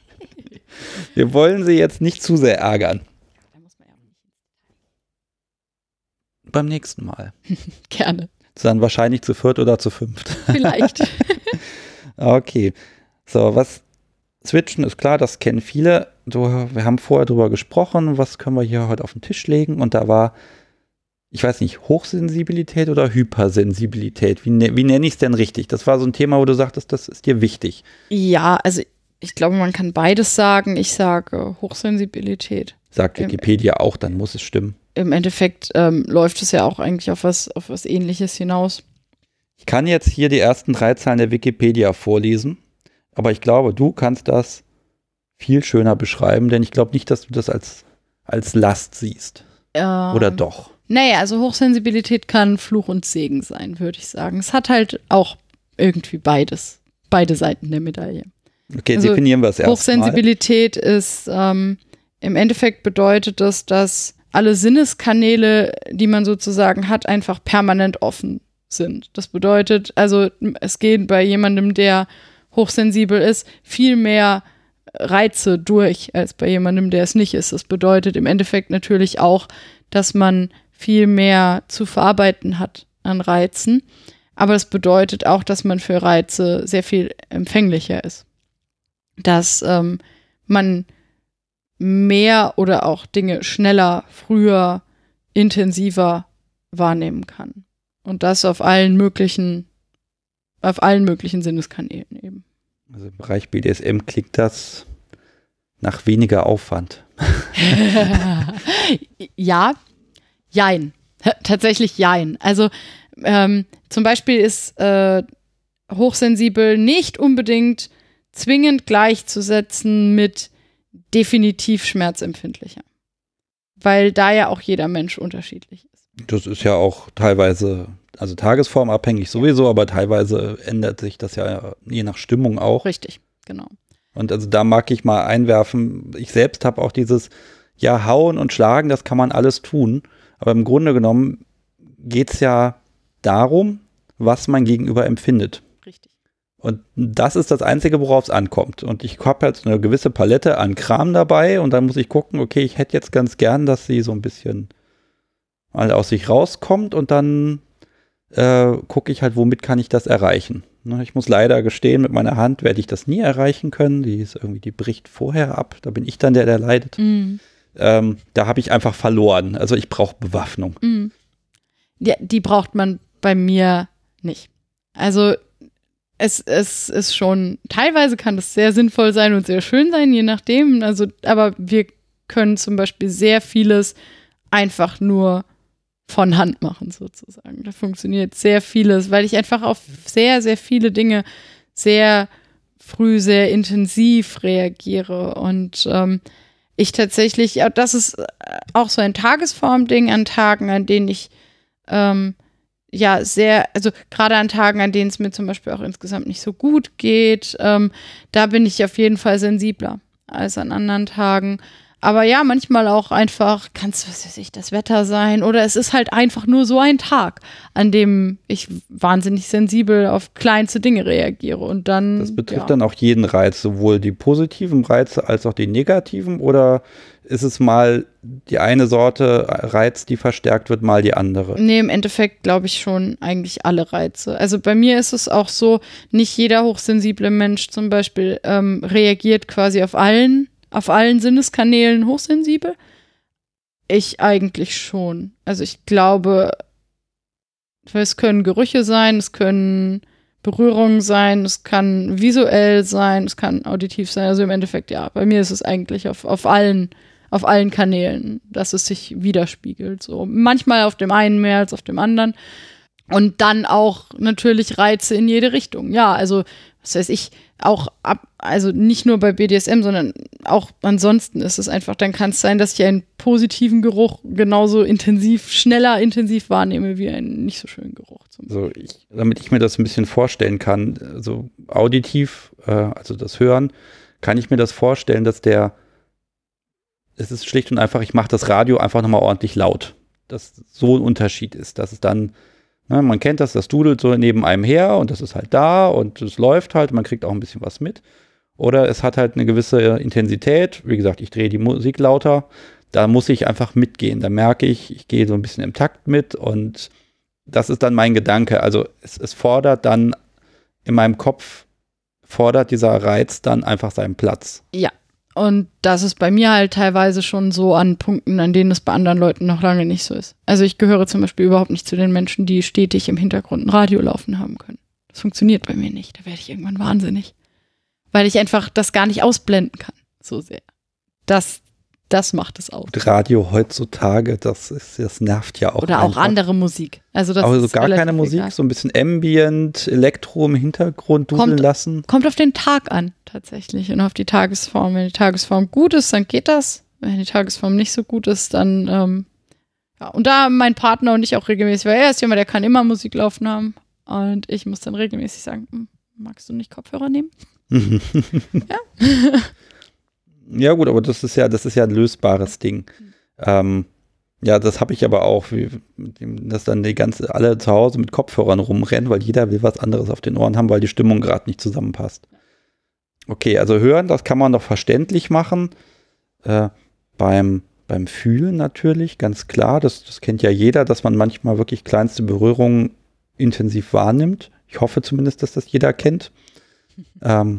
Wir wollen sie jetzt nicht zu sehr ärgern. Beim nächsten Mal. Gerne. Dann wahrscheinlich zu viert oder zu fünft. Vielleicht. Okay. So, was Switchen ist klar, das kennen viele. So, wir haben vorher drüber gesprochen, was können wir hier heute auf den Tisch legen? Und da war, ich weiß nicht, Hochsensibilität oder Hypersensibilität? Wie, ne, wie nenne ich es denn richtig? Das war so ein Thema, wo du sagtest, das ist dir wichtig. Ja, also ich glaube, man kann beides sagen. Ich sage Hochsensibilität. Sagt Wikipedia auch, dann muss es stimmen. Im Endeffekt ähm, läuft es ja auch eigentlich auf was, auf was Ähnliches hinaus. Ich kann jetzt hier die ersten drei Zeilen der Wikipedia vorlesen, aber ich glaube, du kannst das viel schöner beschreiben, denn ich glaube nicht, dass du das als, als Last siehst. Ähm, Oder doch? Naja, also Hochsensibilität kann Fluch und Segen sein, würde ich sagen. Es hat halt auch irgendwie beides, beide Seiten der Medaille. Okay, also definieren wir es erst Hochsensibilität mal. ist, ähm, im Endeffekt bedeutet das, dass alle Sinneskanäle, die man sozusagen hat, einfach permanent offen sind. Das bedeutet, also es geht bei jemandem, der hochsensibel ist, viel mehr Reize durch, als bei jemandem, der es nicht ist. Das bedeutet im Endeffekt natürlich auch, dass man viel mehr zu verarbeiten hat an Reizen. Aber es bedeutet auch, dass man für Reize sehr viel empfänglicher ist. Dass ähm, man mehr oder auch Dinge schneller, früher, intensiver wahrnehmen kann. Und das auf allen möglichen, auf allen möglichen Sinneskanälen eben. Also im Bereich B D S M klingt das nach weniger Aufwand. Ja, jein. Tatsächlich jein. Also ähm, zum Beispiel ist äh, hochsensibel nicht unbedingt zwingend gleichzusetzen mit definitiv schmerzempfindlicher. Weil da ja auch jeder Mensch unterschiedlich ist. Das ist ja auch teilweise, also tagesformabhängig sowieso, aber teilweise ändert sich das ja je nach Stimmung auch. Richtig, genau. Und also da mag ich mal einwerfen, ich selbst habe auch dieses, ja, hauen und schlagen, das kann man alles tun. Aber im Grunde genommen geht es ja darum, was mein Gegenüber empfindet. Richtig. Und das ist das Einzige, worauf es ankommt. Und ich habe jetzt eine gewisse Palette an Kram dabei und dann muss ich gucken, okay, ich hätte jetzt ganz gern, dass sie so ein bisschen mal aus sich rauskommt und dann äh, gucke ich halt, womit kann ich das erreichen. Ne, ich muss leider gestehen, mit meiner Hand werde ich das nie erreichen können. Die ist irgendwie, die bricht vorher ab. Da bin ich dann der, der leidet. Mhm. Ähm, da habe ich einfach verloren. Also ich brauche Bewaffnung. Mhm. Ja, die braucht man bei mir nicht. Also es, es ist schon, teilweise kann das sehr sinnvoll sein und sehr schön sein, je nachdem. Also, aber wir können zum Beispiel sehr vieles einfach nur von Hand machen, sozusagen. Da funktioniert sehr vieles, weil ich einfach auf sehr, sehr viele Dinge sehr früh, sehr intensiv reagiere. Und ähm, ich tatsächlich, ja, das ist auch so ein Tagesform-Ding an Tagen, an denen ich ähm, ja sehr, also gerade an Tagen, an denen es mir zum Beispiel auch insgesamt nicht so gut geht, ähm, da bin ich auf jeden Fall sensibler als an anderen Tagen. Aber ja, manchmal auch einfach, kann es, was weiß ich, das Wetter sein oder es ist halt einfach nur so ein Tag, an dem ich wahnsinnig sensibel auf kleinste Dinge reagiere und dann. Das betrifft ja. dann auch jeden Reiz, sowohl die positiven Reize als auch die negativen, oder ist es mal die eine Sorte Reiz, die verstärkt wird, mal die andere? Nee, im Endeffekt glaube ich schon eigentlich alle Reize. Also bei mir ist es auch so, nicht jeder hochsensible Mensch zum Beispiel ähm, reagiert quasi auf allen auf allen Sinneskanälen hochsensibel? Ich eigentlich schon. Also ich glaube, es können Gerüche sein, es können Berührungen sein, es kann visuell sein, es kann auditiv sein. Also im Endeffekt ja. Bei mir ist es eigentlich auf, auf allen, auf allen Kanälen, dass es sich widerspiegelt. So manchmal auf dem einen mehr als auf dem anderen. Und dann auch natürlich Reize in jede Richtung. Ja, also was weiß ich, auch ab, also nicht nur bei B D S M, sondern auch ansonsten ist es einfach, dann kann es sein, dass ich einen positiven Geruch genauso intensiv, schneller intensiv wahrnehme wie einen nicht so schönen Geruch. Also ich, damit ich mir das ein bisschen vorstellen kann, also auditiv, äh, also das Hören, kann ich mir das vorstellen, dass der, es ist schlicht und einfach, ich mache das Radio einfach nochmal ordentlich laut. Dass so ein Unterschied ist, dass es dann, ne, man kennt das, das dudelt so neben einem her und das ist halt da und es läuft halt, man kriegt auch ein bisschen was mit. Oder es hat halt eine gewisse Intensität, wie gesagt, ich drehe die Musik lauter, da muss ich einfach mitgehen, da merke ich, ich gehe so ein bisschen im Takt mit und das ist dann mein Gedanke, also es, es fordert dann in meinem Kopf, fordert dieser Reiz dann einfach seinen Platz. Ja, und das ist bei mir halt teilweise schon so an Punkten, an denen es bei anderen Leuten noch lange nicht so ist. Also ich gehöre zum Beispiel überhaupt nicht zu den Menschen, die stetig im Hintergrund ein Radio laufen haben können. Das funktioniert bei mir nicht, da werde ich irgendwann wahnsinnig. Weil ich einfach das gar nicht ausblenden kann, so sehr. Das, das macht es aus. Radio heutzutage, das ist, das nervt ja auch. Oder einfach. auch andere Musik. Also das also ist gar keine Musik, egal. So ein bisschen Ambient, Elektro im Hintergrund dudeln kommt, lassen. Kommt auf den Tag an, tatsächlich, und auf die Tagesform. Wenn die Tagesform gut ist, dann geht das. Wenn die Tagesform nicht so gut ist, dann, ähm, ja. Und da mein Partner und ich auch regelmäßig, weil er ist jemand, der kann immer Musik laufen haben. Und ich muss dann regelmäßig sagen, hm, magst du nicht Kopfhörer nehmen? Ja. Ja gut, aber das ist ja, das ist ja ein lösbares Ding. Ähm, ja, das habe ich aber auch, wie, dass dann die ganze, alle zu Hause mit Kopfhörern rumrennen, weil jeder will was anderes auf den Ohren haben, weil die Stimmung gerade nicht zusammenpasst. Okay, also hören, das kann man doch verständlich machen. Äh, beim, beim Fühlen natürlich, ganz klar, das, das kennt ja jeder, dass man manchmal wirklich kleinste Berührungen intensiv wahrnimmt. Ich hoffe zumindest, dass das jeder kennt. ähm,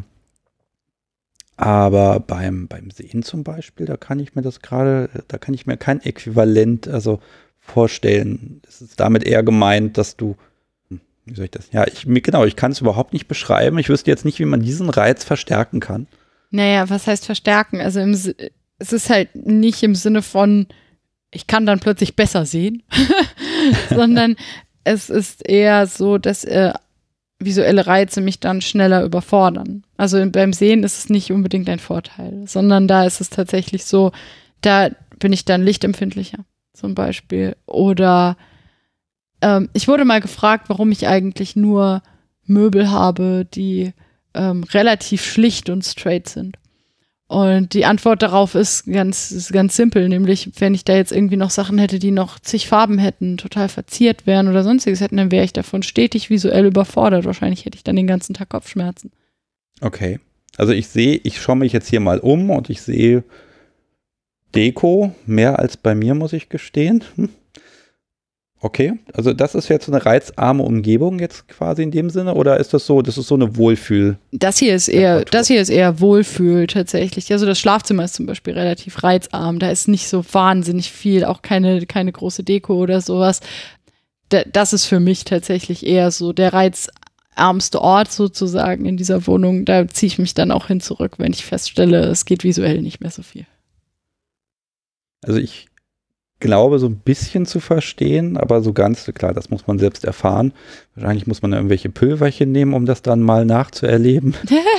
aber beim, beim Sehen zum Beispiel, da kann ich mir das gerade, da kann ich mir kein Äquivalent, also vorstellen? Ist es damit eher gemeint, dass du, wie soll ich das? Ja, ich, genau, ich kann es überhaupt nicht beschreiben. Ich wüsste jetzt nicht, wie man diesen Reiz verstärken kann. Naja, was heißt verstärken? Also im, es ist halt nicht im Sinne von, ich kann dann plötzlich besser sehen, sondern es ist eher so, dass äh, visuelle Reize mich dann schneller überfordern. Also beim Sehen ist es nicht unbedingt ein Vorteil, sondern da ist es tatsächlich so, da bin ich dann lichtempfindlicher zum Beispiel. Oder ähm, ich wurde mal gefragt, warum ich eigentlich nur Möbel habe, die ähm, relativ schlicht und straight sind. Und die Antwort darauf ist ganz, ist ganz simpel, nämlich wenn ich da jetzt irgendwie noch Sachen hätte, die noch zig Farben hätten, total verziert wären oder sonstiges hätten, dann wäre ich davon stetig visuell überfordert. Wahrscheinlich hätte ich dann den ganzen Tag Kopfschmerzen. Okay, also ich sehe, ich schaue mich jetzt hier mal um und ich sehe Deko, mehr als bei mir, muss ich gestehen. Hm. Okay, also das ist jetzt so eine reizarme Umgebung jetzt quasi in dem Sinne, oder ist das so, das ist so eine Wohlfühl? Das hier ist eher, das hier ist eher Wohlfühl tatsächlich. Also das Schlafzimmer ist zum Beispiel relativ reizarm, da ist nicht so wahnsinnig viel, auch keine, keine große Deko oder sowas. Da, das ist für mich tatsächlich eher so der reizarmste Ort sozusagen in dieser Wohnung. Da ziehe ich mich dann auch hin zurück, wenn ich feststelle, es geht visuell nicht mehr so viel. Also ich glaube, so ein bisschen zu verstehen, aber so ganz, klar, das muss man selbst erfahren. Wahrscheinlich muss man irgendwelche Pülverchen nehmen, um das dann mal nachzuerleben.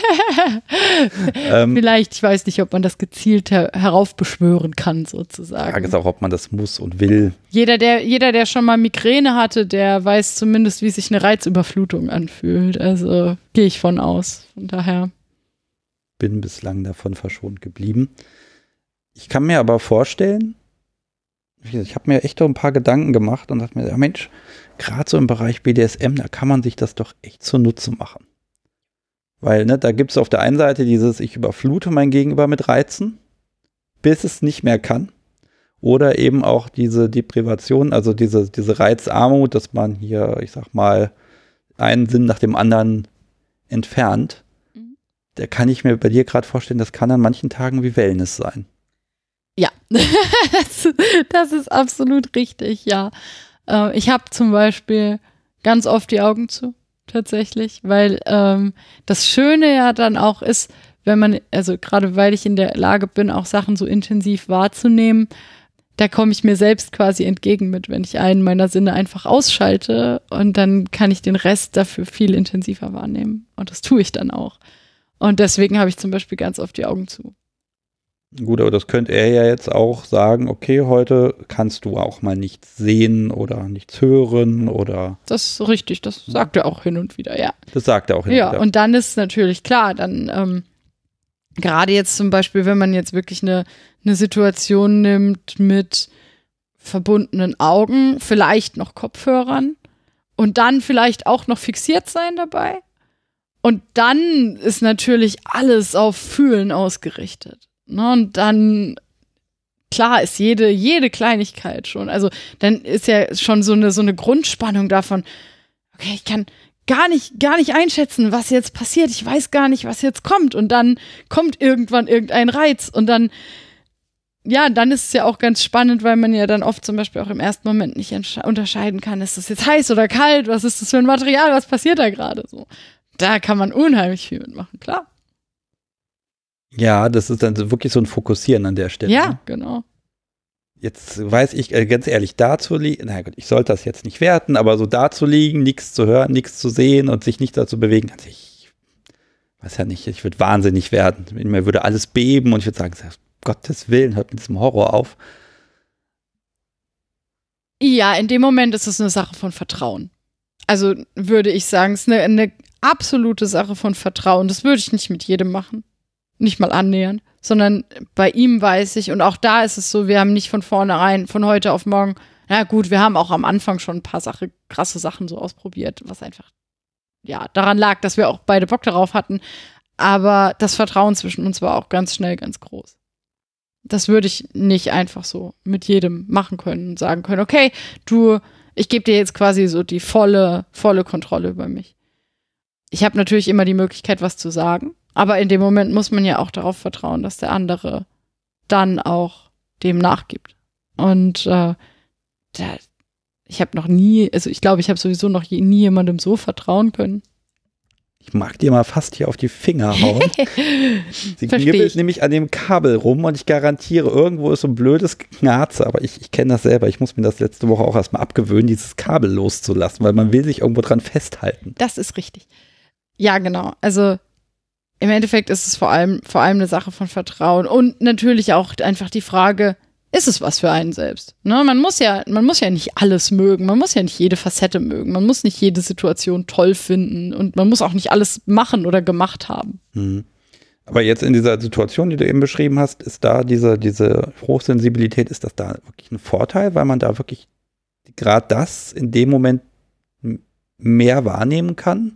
ähm, Vielleicht, ich weiß nicht, ob man das gezielt her- heraufbeschwören kann, sozusagen. Die Frage ist auch, ob man das muss und will. Jeder der, jeder, der schon mal Migräne hatte, der weiß zumindest, wie sich eine Reizüberflutung anfühlt. Also gehe ich von aus. Von daher. Bin bislang davon verschont geblieben. Ich kann mir aber vorstellen, ich habe mir echt so ein paar Gedanken gemacht und dachte mir, ja Mensch, gerade so im Bereich B D S M, da kann man sich das doch echt zunutze machen. Weil, ne, da gibt es auf der einen Seite dieses, ich überflute mein Gegenüber mit Reizen, bis es nicht mehr kann. Oder eben auch diese Deprivation, also diese, diese Reizarmut, dass man hier, ich sag mal, einen Sinn nach dem anderen entfernt. Mhm. Da kann ich mir bei dir gerade vorstellen, das kann an manchen Tagen wie Wellness sein. Ja, das, das ist absolut richtig, ja. Äh, ich habe zum Beispiel ganz oft die Augen zu, tatsächlich, weil ähm, das Schöne ja dann auch ist, wenn man, also gerade weil ich in der Lage bin, auch Sachen so intensiv wahrzunehmen, da komme ich mir selbst quasi entgegen mit, wenn ich einen meiner Sinne einfach ausschalte und dann kann ich den Rest dafür viel intensiver wahrnehmen. Und das tue ich dann auch. Und deswegen habe ich zum Beispiel ganz oft die Augen zu. Gut, aber das könnte er ja jetzt auch sagen, okay, heute kannst du auch mal nichts sehen oder nichts hören oder. Das ist richtig, das sagt er auch hin und wieder, ja. Das sagt er auch hin ja, und wieder. Ja, und dann ist natürlich klar, dann ähm, gerade jetzt zum Beispiel, wenn man jetzt wirklich eine, eine Situation nimmt mit verbundenen Augen, vielleicht noch Kopfhörern und dann vielleicht auch noch fixiert sein dabei. Und dann ist natürlich alles auf Fühlen ausgerichtet. Ne, und dann, klar, ist jede, jede Kleinigkeit schon. Also dann ist ja schon so eine, so eine Grundspannung davon, okay, ich kann gar nicht, gar nicht einschätzen, was jetzt passiert. Ich weiß gar nicht, was jetzt kommt. Und dann kommt irgendwann irgendein Reiz. Und dann, ja, dann ist es ja auch ganz spannend, weil man ja dann oft zum Beispiel auch im ersten Moment nicht entsche- unterscheiden kann, ist das jetzt heiß oder kalt? Was ist das für ein Material? Was passiert da gerade so? Da kann man unheimlich viel mitmachen, klar. Ja, das ist dann wirklich so ein Fokussieren an der Stelle. Ja, ne? genau. Jetzt weiß ich, äh, ganz ehrlich, da zu liegen, na gut, ich sollte das jetzt nicht werten, aber so da zu liegen, nichts zu hören, nichts zu sehen und sich nicht dazu bewegen, also ich weiß ja nicht, ich würde wahnsinnig werden. Mir würde alles beben und ich würde sagen, Gottes Willen, hört mit diesem Horror auf. Ja, in dem Moment ist es eine Sache von Vertrauen. Also würde ich sagen, es ist eine, eine absolute Sache von Vertrauen. Das würde ich nicht mit jedem machen. Nicht mal annähern, sondern bei ihm weiß ich, und auch da ist es so, wir haben nicht von vornherein, von heute auf morgen, na gut, wir haben auch am Anfang schon ein paar Sache, krasse Sachen so ausprobiert, was einfach, ja, daran lag, dass wir auch beide Bock darauf hatten, aber das Vertrauen zwischen uns war auch ganz schnell ganz groß. Das würde ich nicht einfach so mit jedem machen können und sagen können, okay, du, ich gebe dir jetzt quasi so die volle, volle Kontrolle über mich. Ich habe natürlich immer die Möglichkeit, was zu sagen. Aber in dem Moment muss man ja auch darauf vertrauen, dass der andere dann auch dem nachgibt. Und äh, da, ich habe noch nie, also ich glaube, ich habe sowieso noch nie, nie jemandem so vertrauen können. Ich mag dir mal fast hier auf die Finger hauen. Sie knibbelt nämlich an dem Kabel rum und ich garantiere, irgendwo ist so ein blödes Knarze, aber ich, ich kenne das selber. Ich muss mir das letzte Woche auch erstmal abgewöhnen, dieses Kabel loszulassen, weil man will sich irgendwo dran festhalten. Das ist richtig. Ja, genau. Also im Endeffekt ist es vor allem, vor allem eine Sache von Vertrauen und natürlich auch einfach die Frage, ist es was für einen selbst? Ne? Man muss ja, man muss ja nicht alles mögen, man muss ja nicht jede Facette mögen, man muss nicht jede Situation toll finden und man muss auch nicht alles machen oder gemacht haben. Mhm. Aber jetzt in dieser Situation, die du eben beschrieben hast, ist da diese, diese Hochsensibilität, ist das da wirklich ein Vorteil, weil man da wirklich gerade das in dem Moment mehr wahrnehmen kann?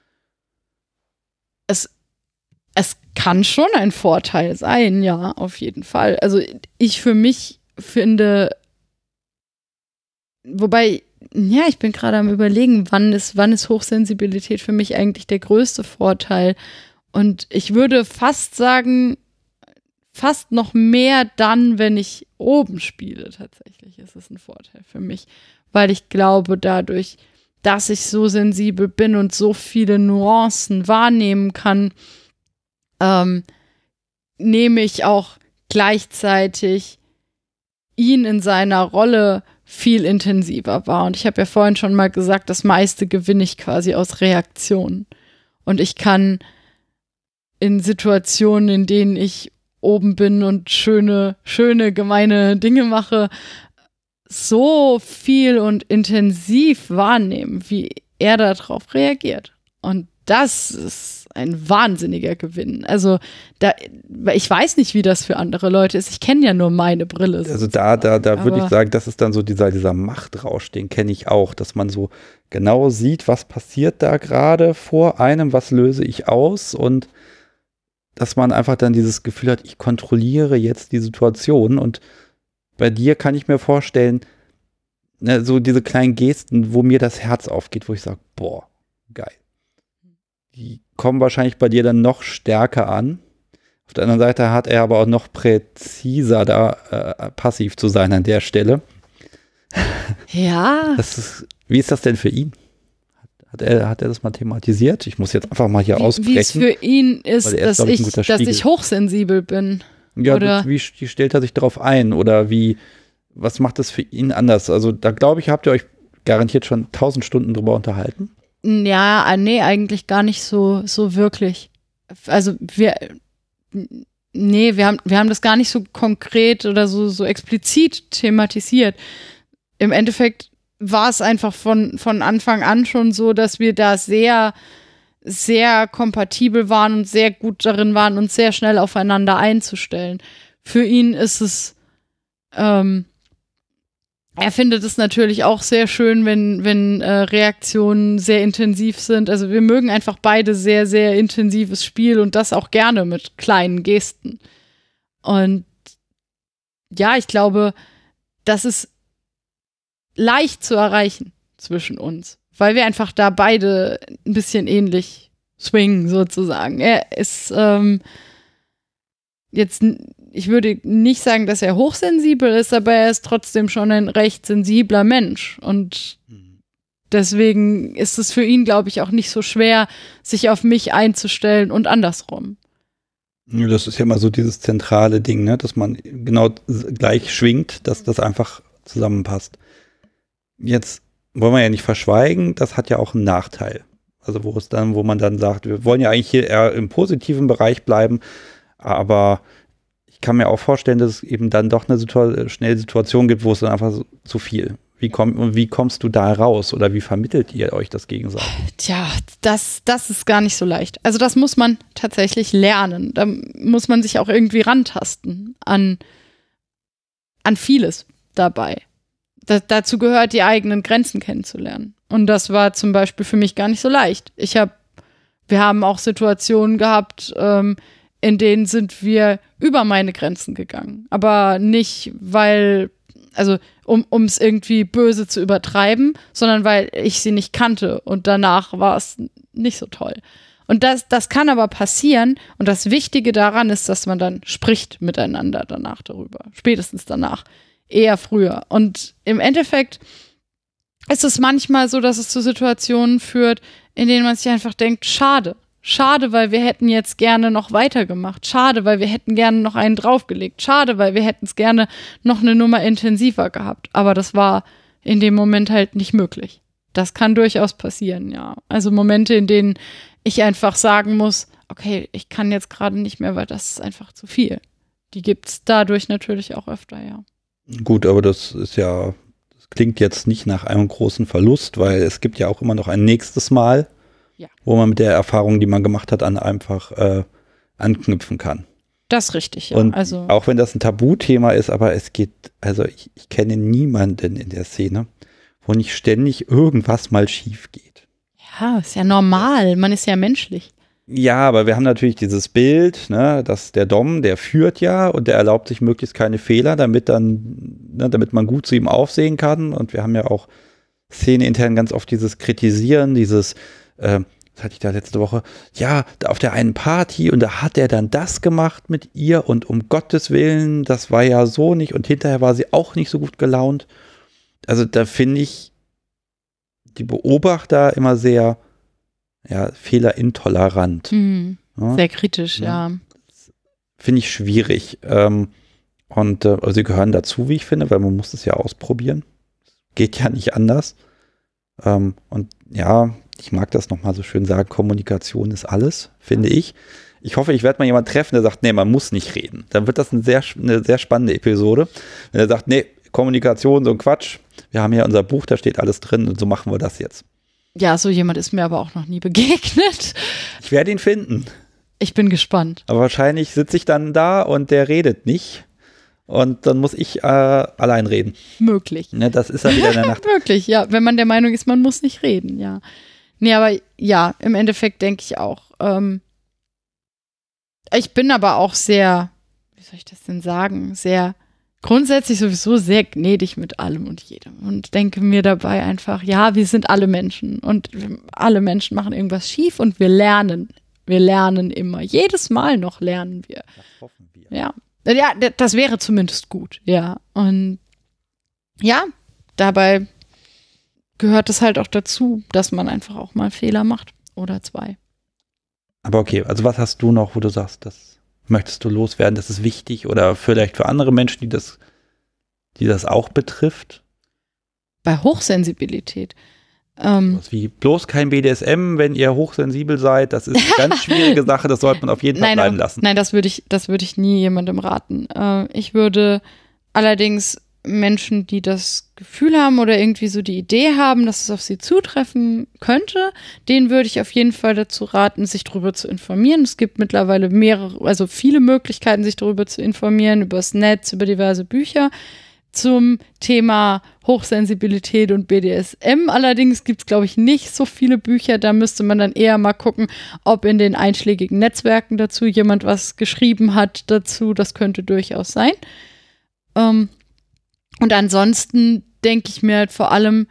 Es Es kann schon ein Vorteil sein, ja, auf jeden Fall. Also ich für mich finde, wobei, ja, ich bin gerade am Überlegen, wann ist, wann ist Hochsensibilität für mich eigentlich der größte Vorteil? Und ich würde fast sagen, fast noch mehr dann, wenn ich oben spiele, tatsächlich ist es ein Vorteil für mich. Weil ich glaube, dadurch, dass ich so sensibel bin und so viele Nuancen wahrnehmen kann, Ähm, nehme ich auch gleichzeitig ihn in seiner Rolle viel intensiver wahr. Und ich habe ja vorhin schon mal gesagt, das meiste gewinne ich quasi aus Reaktionen. Und ich kann in Situationen, in denen ich oben bin und schöne, schöne, gemeine Dinge mache, so viel und intensiv wahrnehmen, wie er darauf reagiert. Und das ist ein wahnsinniger Gewinn. Also da, ich weiß nicht, wie das für andere Leute ist. Ich kenne ja nur meine Brille. Also da, da, da würde ich sagen, das ist dann so dieser, dieser Machtrausch, den kenne ich auch, dass man so genau sieht, was passiert da gerade vor einem, was löse ich aus und dass man einfach dann dieses Gefühl hat, ich kontrolliere jetzt die Situation und bei dir kann ich mir vorstellen, ne, so diese kleinen Gesten, wo mir das Herz aufgeht, wo ich sage, boah, geil. Die kommen wahrscheinlich bei dir dann noch stärker an. Auf der anderen Seite hat er aber auch noch präziser da äh, passiv zu sein an der Stelle. Ja. Das ist, wie ist das denn für ihn? Hat er, hat er das mal thematisiert? Ich muss jetzt einfach mal hier wie, ausbrechen. Wie es für ihn ist, ist dass, ich, dass ich hochsensibel bin. Ja, oder? Wie, wie stellt er sich darauf ein? Oder wie, was macht das für ihn anders? Also da glaube ich, habt ihr euch garantiert schon tausend Stunden drüber unterhalten. Ja, nee, eigentlich gar nicht so, so wirklich. Also wir, nee, wir haben, wir haben das gar nicht so konkret oder so, so explizit thematisiert. Im Endeffekt war es einfach von, von Anfang an schon so, dass wir da sehr, sehr kompatibel waren und sehr gut darin waren, uns sehr schnell aufeinander einzustellen. Für ihn ist es, ähm, er findet es natürlich auch sehr schön, wenn, wenn äh, Reaktionen sehr intensiv sind. Also wir mögen einfach beide sehr, sehr intensives Spiel und das auch gerne mit kleinen Gesten. Und ja, ich glaube, das ist leicht zu erreichen zwischen uns, weil wir einfach da beide ein bisschen ähnlich swingen sozusagen. Er ist ähm, jetzt, ich würde nicht sagen, dass er hochsensibel ist, aber er ist trotzdem schon ein recht sensibler Mensch und deswegen ist es für ihn, glaube ich, auch nicht so schwer, sich auf mich einzustellen und andersrum. Das ist ja mal so dieses zentrale Ding, ne? Dass man genau gleich schwingt, dass das einfach zusammenpasst. Jetzt wollen wir ja nicht verschweigen, das hat ja auch einen Nachteil. Also wo es dann, wo man dann sagt, wir wollen ja eigentlich hier eher im positiven Bereich bleiben, aber ich kann mir auch vorstellen, dass es eben dann doch eine Situ- schnelle Situation gibt, wo es dann einfach so, zu viel. Wie, komm, wie kommst du da raus oder wie vermittelt ihr euch das gegenseitig? Tja, das, das ist gar nicht so leicht. Also das muss man tatsächlich lernen. Da muss man sich auch irgendwie rantasten an, an vieles dabei. Da, dazu gehört, die eigenen Grenzen kennenzulernen. Und das war zum Beispiel für mich gar nicht so leicht. Ich habe, wir haben auch Situationen gehabt, ähm, in denen sind wir über meine Grenzen gegangen. Aber nicht, weil, also um es irgendwie böse zu übertreiben, sondern weil ich sie nicht kannte und danach war es nicht so toll. Und das, das kann aber passieren und das Wichtige daran ist, dass man dann spricht miteinander danach darüber, spätestens danach. eher früher. Und im Endeffekt ist es manchmal so, dass es zu Situationen führt, in denen man sich einfach denkt, schade. Schade, weil wir hätten jetzt gerne noch weitergemacht. Schade, weil wir hätten gerne noch einen draufgelegt. Schade, weil wir hätten es gerne noch eine Nummer intensiver gehabt. Aber das war in dem Moment halt nicht möglich. Das kann durchaus passieren, ja. Also Momente, in denen ich einfach sagen muss, okay, ich kann jetzt gerade nicht mehr, weil das ist einfach zu viel. Die gibt's dadurch natürlich auch öfter, ja. Gut, aber das ist ja, das klingt jetzt nicht nach einem großen Verlust, weil es gibt ja auch immer noch ein nächstes Mal, ja, wo man mit der Erfahrung, die man gemacht hat, an einfach äh, anknüpfen kann. Das ist richtig, ja. Und also, auch wenn das ein Tabuthema ist, aber es geht, also ich, ich kenne niemanden in der Szene, wo nicht ständig irgendwas mal schief geht. Ja, ist ja normal, man ist ja menschlich. Ja, aber wir haben natürlich dieses Bild, ne, dass der Dom, der führt ja und der erlaubt sich möglichst keine Fehler, damit dann, ne, damit man gut zu ihm aufsehen kann. Und wir haben ja auch Szene intern ganz oft dieses Kritisieren, dieses, äh, was hatte ich da letzte Woche? Ja, auf der einen Party und da hat er dann das gemacht mit ihr und um Gottes Willen, das war ja so nicht und hinterher war sie auch nicht so gut gelaunt. Also da finde ich die Beobachter immer sehr, ja, fehlerintolerant. Mhm. Ja? Sehr kritisch, ja. ja. Finde ich schwierig. Ähm, und äh, also sie gehören dazu, wie ich finde, weil man muss es ja ausprobieren. Geht ja nicht anders. Ähm, und ja, ich mag das nochmal so schön sagen, Kommunikation ist alles, finde ja. ich. Ich hoffe, ich werde mal jemanden treffen, der sagt, nee, man muss nicht reden. Dann wird das eine sehr, eine sehr spannende Episode. Wenn er sagt, nee, Kommunikation, so ein Quatsch. Wir haben ja unser Buch, da steht alles drin und so machen wir das jetzt. Ja, so jemand ist mir aber auch noch nie begegnet. Ich werde ihn finden. Ich bin gespannt. Aber wahrscheinlich sitze ich dann da und der redet nicht. Und dann muss ich äh, allein reden. Möglich. Ne, das ist dann wieder in der Nacht. Möglich, ja. Wenn man der Meinung ist, man muss nicht reden, ja. Nee, aber ja, im Endeffekt denke ich auch. Ähm, ich bin aber auch sehr, wie soll ich das denn sagen, sehr grundsätzlich sowieso sehr gnädig mit allem und jedem und denke mir dabei einfach, ja, wir sind alle Menschen und alle Menschen machen irgendwas schief und wir lernen. Wir lernen immer. Jedes Mal noch lernen wir. Das hoffen wir. Ja. Ja, das wäre zumindest gut, ja. Und ja, dabei gehört es halt auch dazu, dass man einfach auch mal Fehler macht oder zwei. Aber okay, also was hast du noch, wo du sagst, das möchtest du loswerden, das ist wichtig oder vielleicht für andere Menschen, die das, die das auch betrifft? Bei Hochsensibilität. Ähm, Was wie bloß kein B D S M, wenn ihr hochsensibel seid, das ist eine ganz schwierige Sache, das sollte man auf jeden Fall nein, bleiben auch, lassen. Nein, das würde ich, das würde ich nie jemandem raten. Äh, ich würde allerdings Menschen, die das Gefühl haben oder irgendwie so die Idee haben, dass es auf sie zutreffen könnte, denen würde ich auf jeden Fall dazu raten, sich darüber zu informieren. Es gibt mittlerweile mehrere, also viele Möglichkeiten, sich darüber zu informieren, über das Netz, über diverse Bücher. Zum Thema Hochsensibilität und B D S M allerdings gibt es, glaube ich, nicht so viele Bücher. Da müsste man dann eher mal gucken, ob in den einschlägigen Netzwerken dazu jemand was geschrieben hat dazu. Das könnte durchaus sein. Ähm, und ansonsten denke ich mir halt vor allem,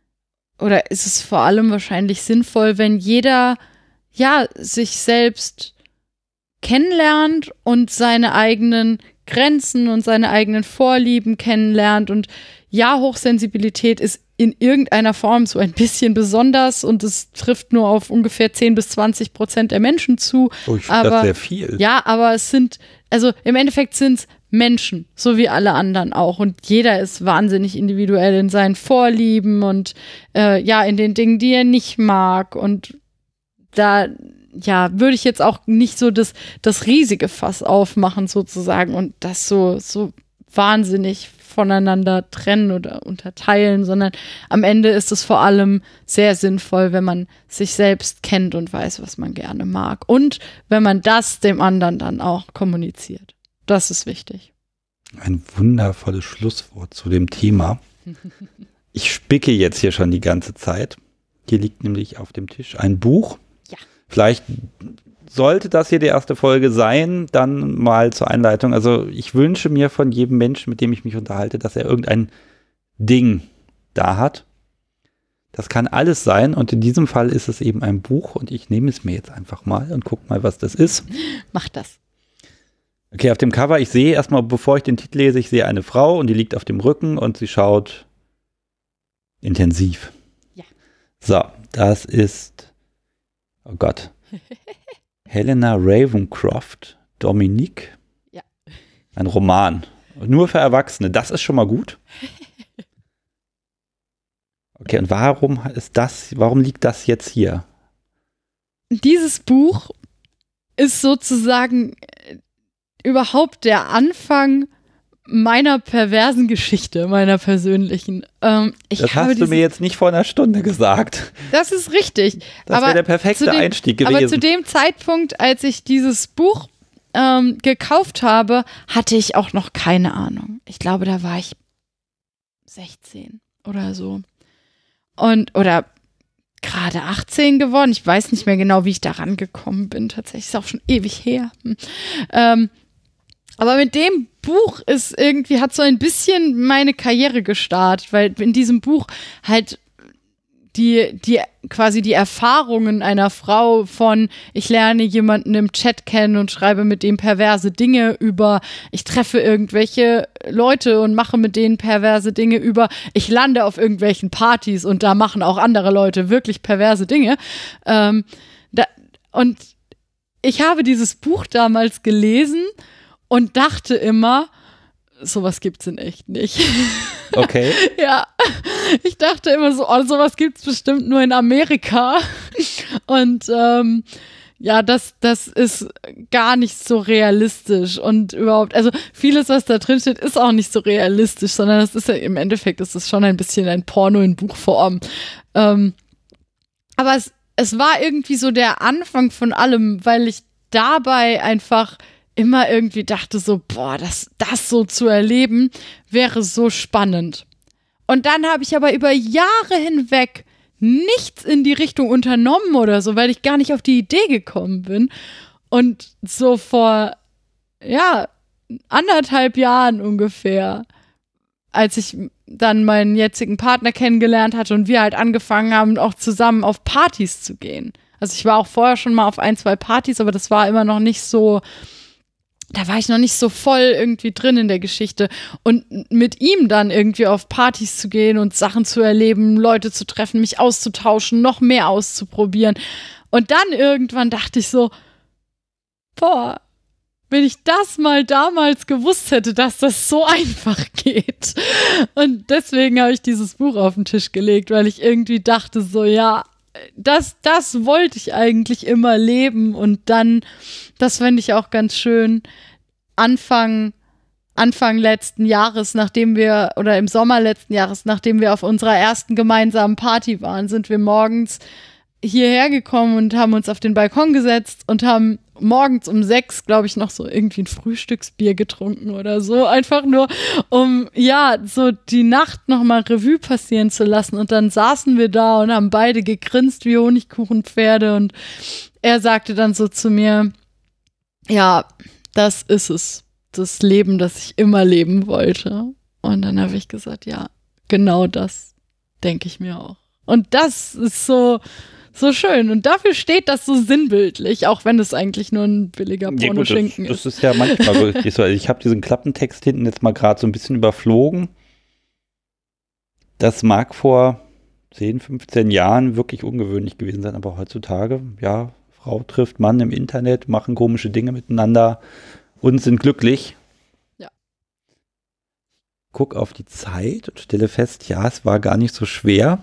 oder ist es vor allem wahrscheinlich sinnvoll, wenn jeder ja sich selbst kennenlernt und seine eigenen Grenzen und seine eigenen Vorlieben kennenlernt. Und ja, Hochsensibilität ist in irgendeiner Form so ein bisschen besonders und es trifft nur auf ungefähr zehn bis zwanzig Prozent der Menschen zu. Oh, ich finde das sehr viel. Ja, aber es sind, also im Endeffekt sind es Menschen, so wie alle anderen auch. Und jeder ist wahnsinnig individuell in seinen Vorlieben und äh, ja, in den Dingen, die er nicht mag. Und da ja, würde ich jetzt auch nicht so das, das riesige Fass aufmachen sozusagen und das so, so wahnsinnig voneinander trennen oder unterteilen, sondern am Ende ist es vor allem sehr sinnvoll, wenn man sich selbst kennt und weiß, was man gerne mag und wenn man das dem anderen dann auch kommuniziert. Das ist wichtig. Ein wundervolles Schlusswort zu dem Thema. Ich spicke jetzt hier schon die ganze Zeit. Hier liegt nämlich auf dem Tisch ein Buch. Vielleicht sollte das hier die erste Folge sein, dann mal zur Einleitung. Also ich wünsche mir von jedem Menschen, mit dem ich mich unterhalte, dass er irgendein Ding da hat. Das kann alles sein und in diesem Fall ist es eben ein Buch und ich nehme es mir jetzt einfach mal und gucke mal, was das ist. Mach das. Okay, auf dem Cover, ich sehe erstmal, bevor ich den Titel lese, ich sehe eine Frau und die liegt auf dem Rücken und sie schaut intensiv. Ja. So, das ist, oh Gott, Helena Ravencroft, Dominique. Ja. Ein Roman. Nur für Erwachsene, das ist schon mal gut. Okay, und warum ist das, warum liegt das jetzt hier? Dieses Buch ist sozusagen überhaupt der Anfang meiner perversen Geschichte, meiner persönlichen. Ähm, ich das habe hast du dieses, mir jetzt nicht vor einer Stunde gesagt. Das ist richtig. Das wäre der perfekte dem, Einstieg gewesen. Aber zu dem Zeitpunkt, als ich dieses Buch ähm, gekauft habe, hatte ich auch noch keine Ahnung. Ich glaube, da war ich sechzehn oder so. Und, oder gerade achtzehn geworden. Ich weiß nicht mehr genau, wie ich da rangekommen bin. Tatsächlich ist auch schon ewig her. Hm. Ähm, aber mit dem Buch ist irgendwie, hat so ein bisschen meine Karriere gestartet, weil in diesem Buch halt die, die, quasi die Erfahrungen einer Frau von, ich lerne jemanden im Chat kennen und schreibe mit dem perverse Dinge über, ich treffe irgendwelche Leute und mache mit denen perverse Dinge über, ich lande auf irgendwelchen Partys und da machen auch andere Leute wirklich perverse Dinge. Ähm, da, und ich habe dieses Buch damals gelesen und dachte immer, sowas gibt's in echt nicht. Okay. Ja, ich dachte immer so, oh, sowas gibt's bestimmt nur in Amerika. Und ähm, ja, das, das ist gar nicht so realistisch und überhaupt, also vieles, was da drin steht, ist auch nicht so realistisch, sondern es ist ja im Endeffekt, ist es schon ein bisschen ein Porno in Buchform. Ähm, aber es, es war irgendwie so der Anfang von allem, weil ich dabei einfach immer irgendwie dachte so, boah, das, das so zu erleben, wäre so spannend. Und dann habe ich aber über Jahre hinweg nichts in die Richtung unternommen oder so, weil ich gar nicht auf die Idee gekommen bin. Und so vor, ja, anderthalb Jahren ungefähr, als ich dann meinen jetzigen Partner kennengelernt hatte und wir halt angefangen haben, auch zusammen auf Partys zu gehen. Also ich war auch vorher schon mal auf ein, zwei Partys, aber das war immer noch nicht so, da war ich noch nicht so voll irgendwie drin in der Geschichte. Und mit ihm dann irgendwie auf Partys zu gehen und Sachen zu erleben, Leute zu treffen, mich auszutauschen, noch mehr auszuprobieren. Und dann irgendwann dachte ich so, boah, wenn ich das mal damals gewusst hätte, dass das so einfach geht. Und deswegen habe ich dieses Buch auf den Tisch gelegt, weil ich irgendwie dachte so, ja, das, das wollte ich eigentlich immer leben. Und dann, das fände ich auch ganz schön, Anfang, Anfang letzten Jahres, nachdem wir, oder im Sommer letzten Jahres, nachdem wir auf unserer ersten gemeinsamen Party waren, sind wir morgens hierher gekommen und haben uns auf den Balkon gesetzt und haben morgens um sechs, glaube ich, noch so irgendwie ein Frühstücksbier getrunken oder so. Einfach nur, um, ja, so die Nacht nochmal Revue passieren zu lassen. Und dann saßen wir da und haben beide gegrinst wie Honigkuchenpferde. Und er sagte dann so zu mir, ja, das ist es. Das Leben, das ich immer leben wollte. Und dann habe ich gesagt, ja, genau das denke ich mir auch. Und das ist so, so schön. Und dafür steht das so sinnbildlich, auch wenn es eigentlich nur ein billiger Pornoschinken ja, ist. Das ist ja manchmal wirklich so. Also ich habe diesen Klappentext hinten jetzt mal gerade so ein bisschen überflogen. Das mag vor zehn, fünfzehn Jahren wirklich ungewöhnlich gewesen sein, aber heutzutage, ja, Frau trifft Mann im Internet, machen komische Dinge miteinander und sind glücklich. Ja. Guck auf die Zeit und stelle fest, ja, es war gar nicht so schwer.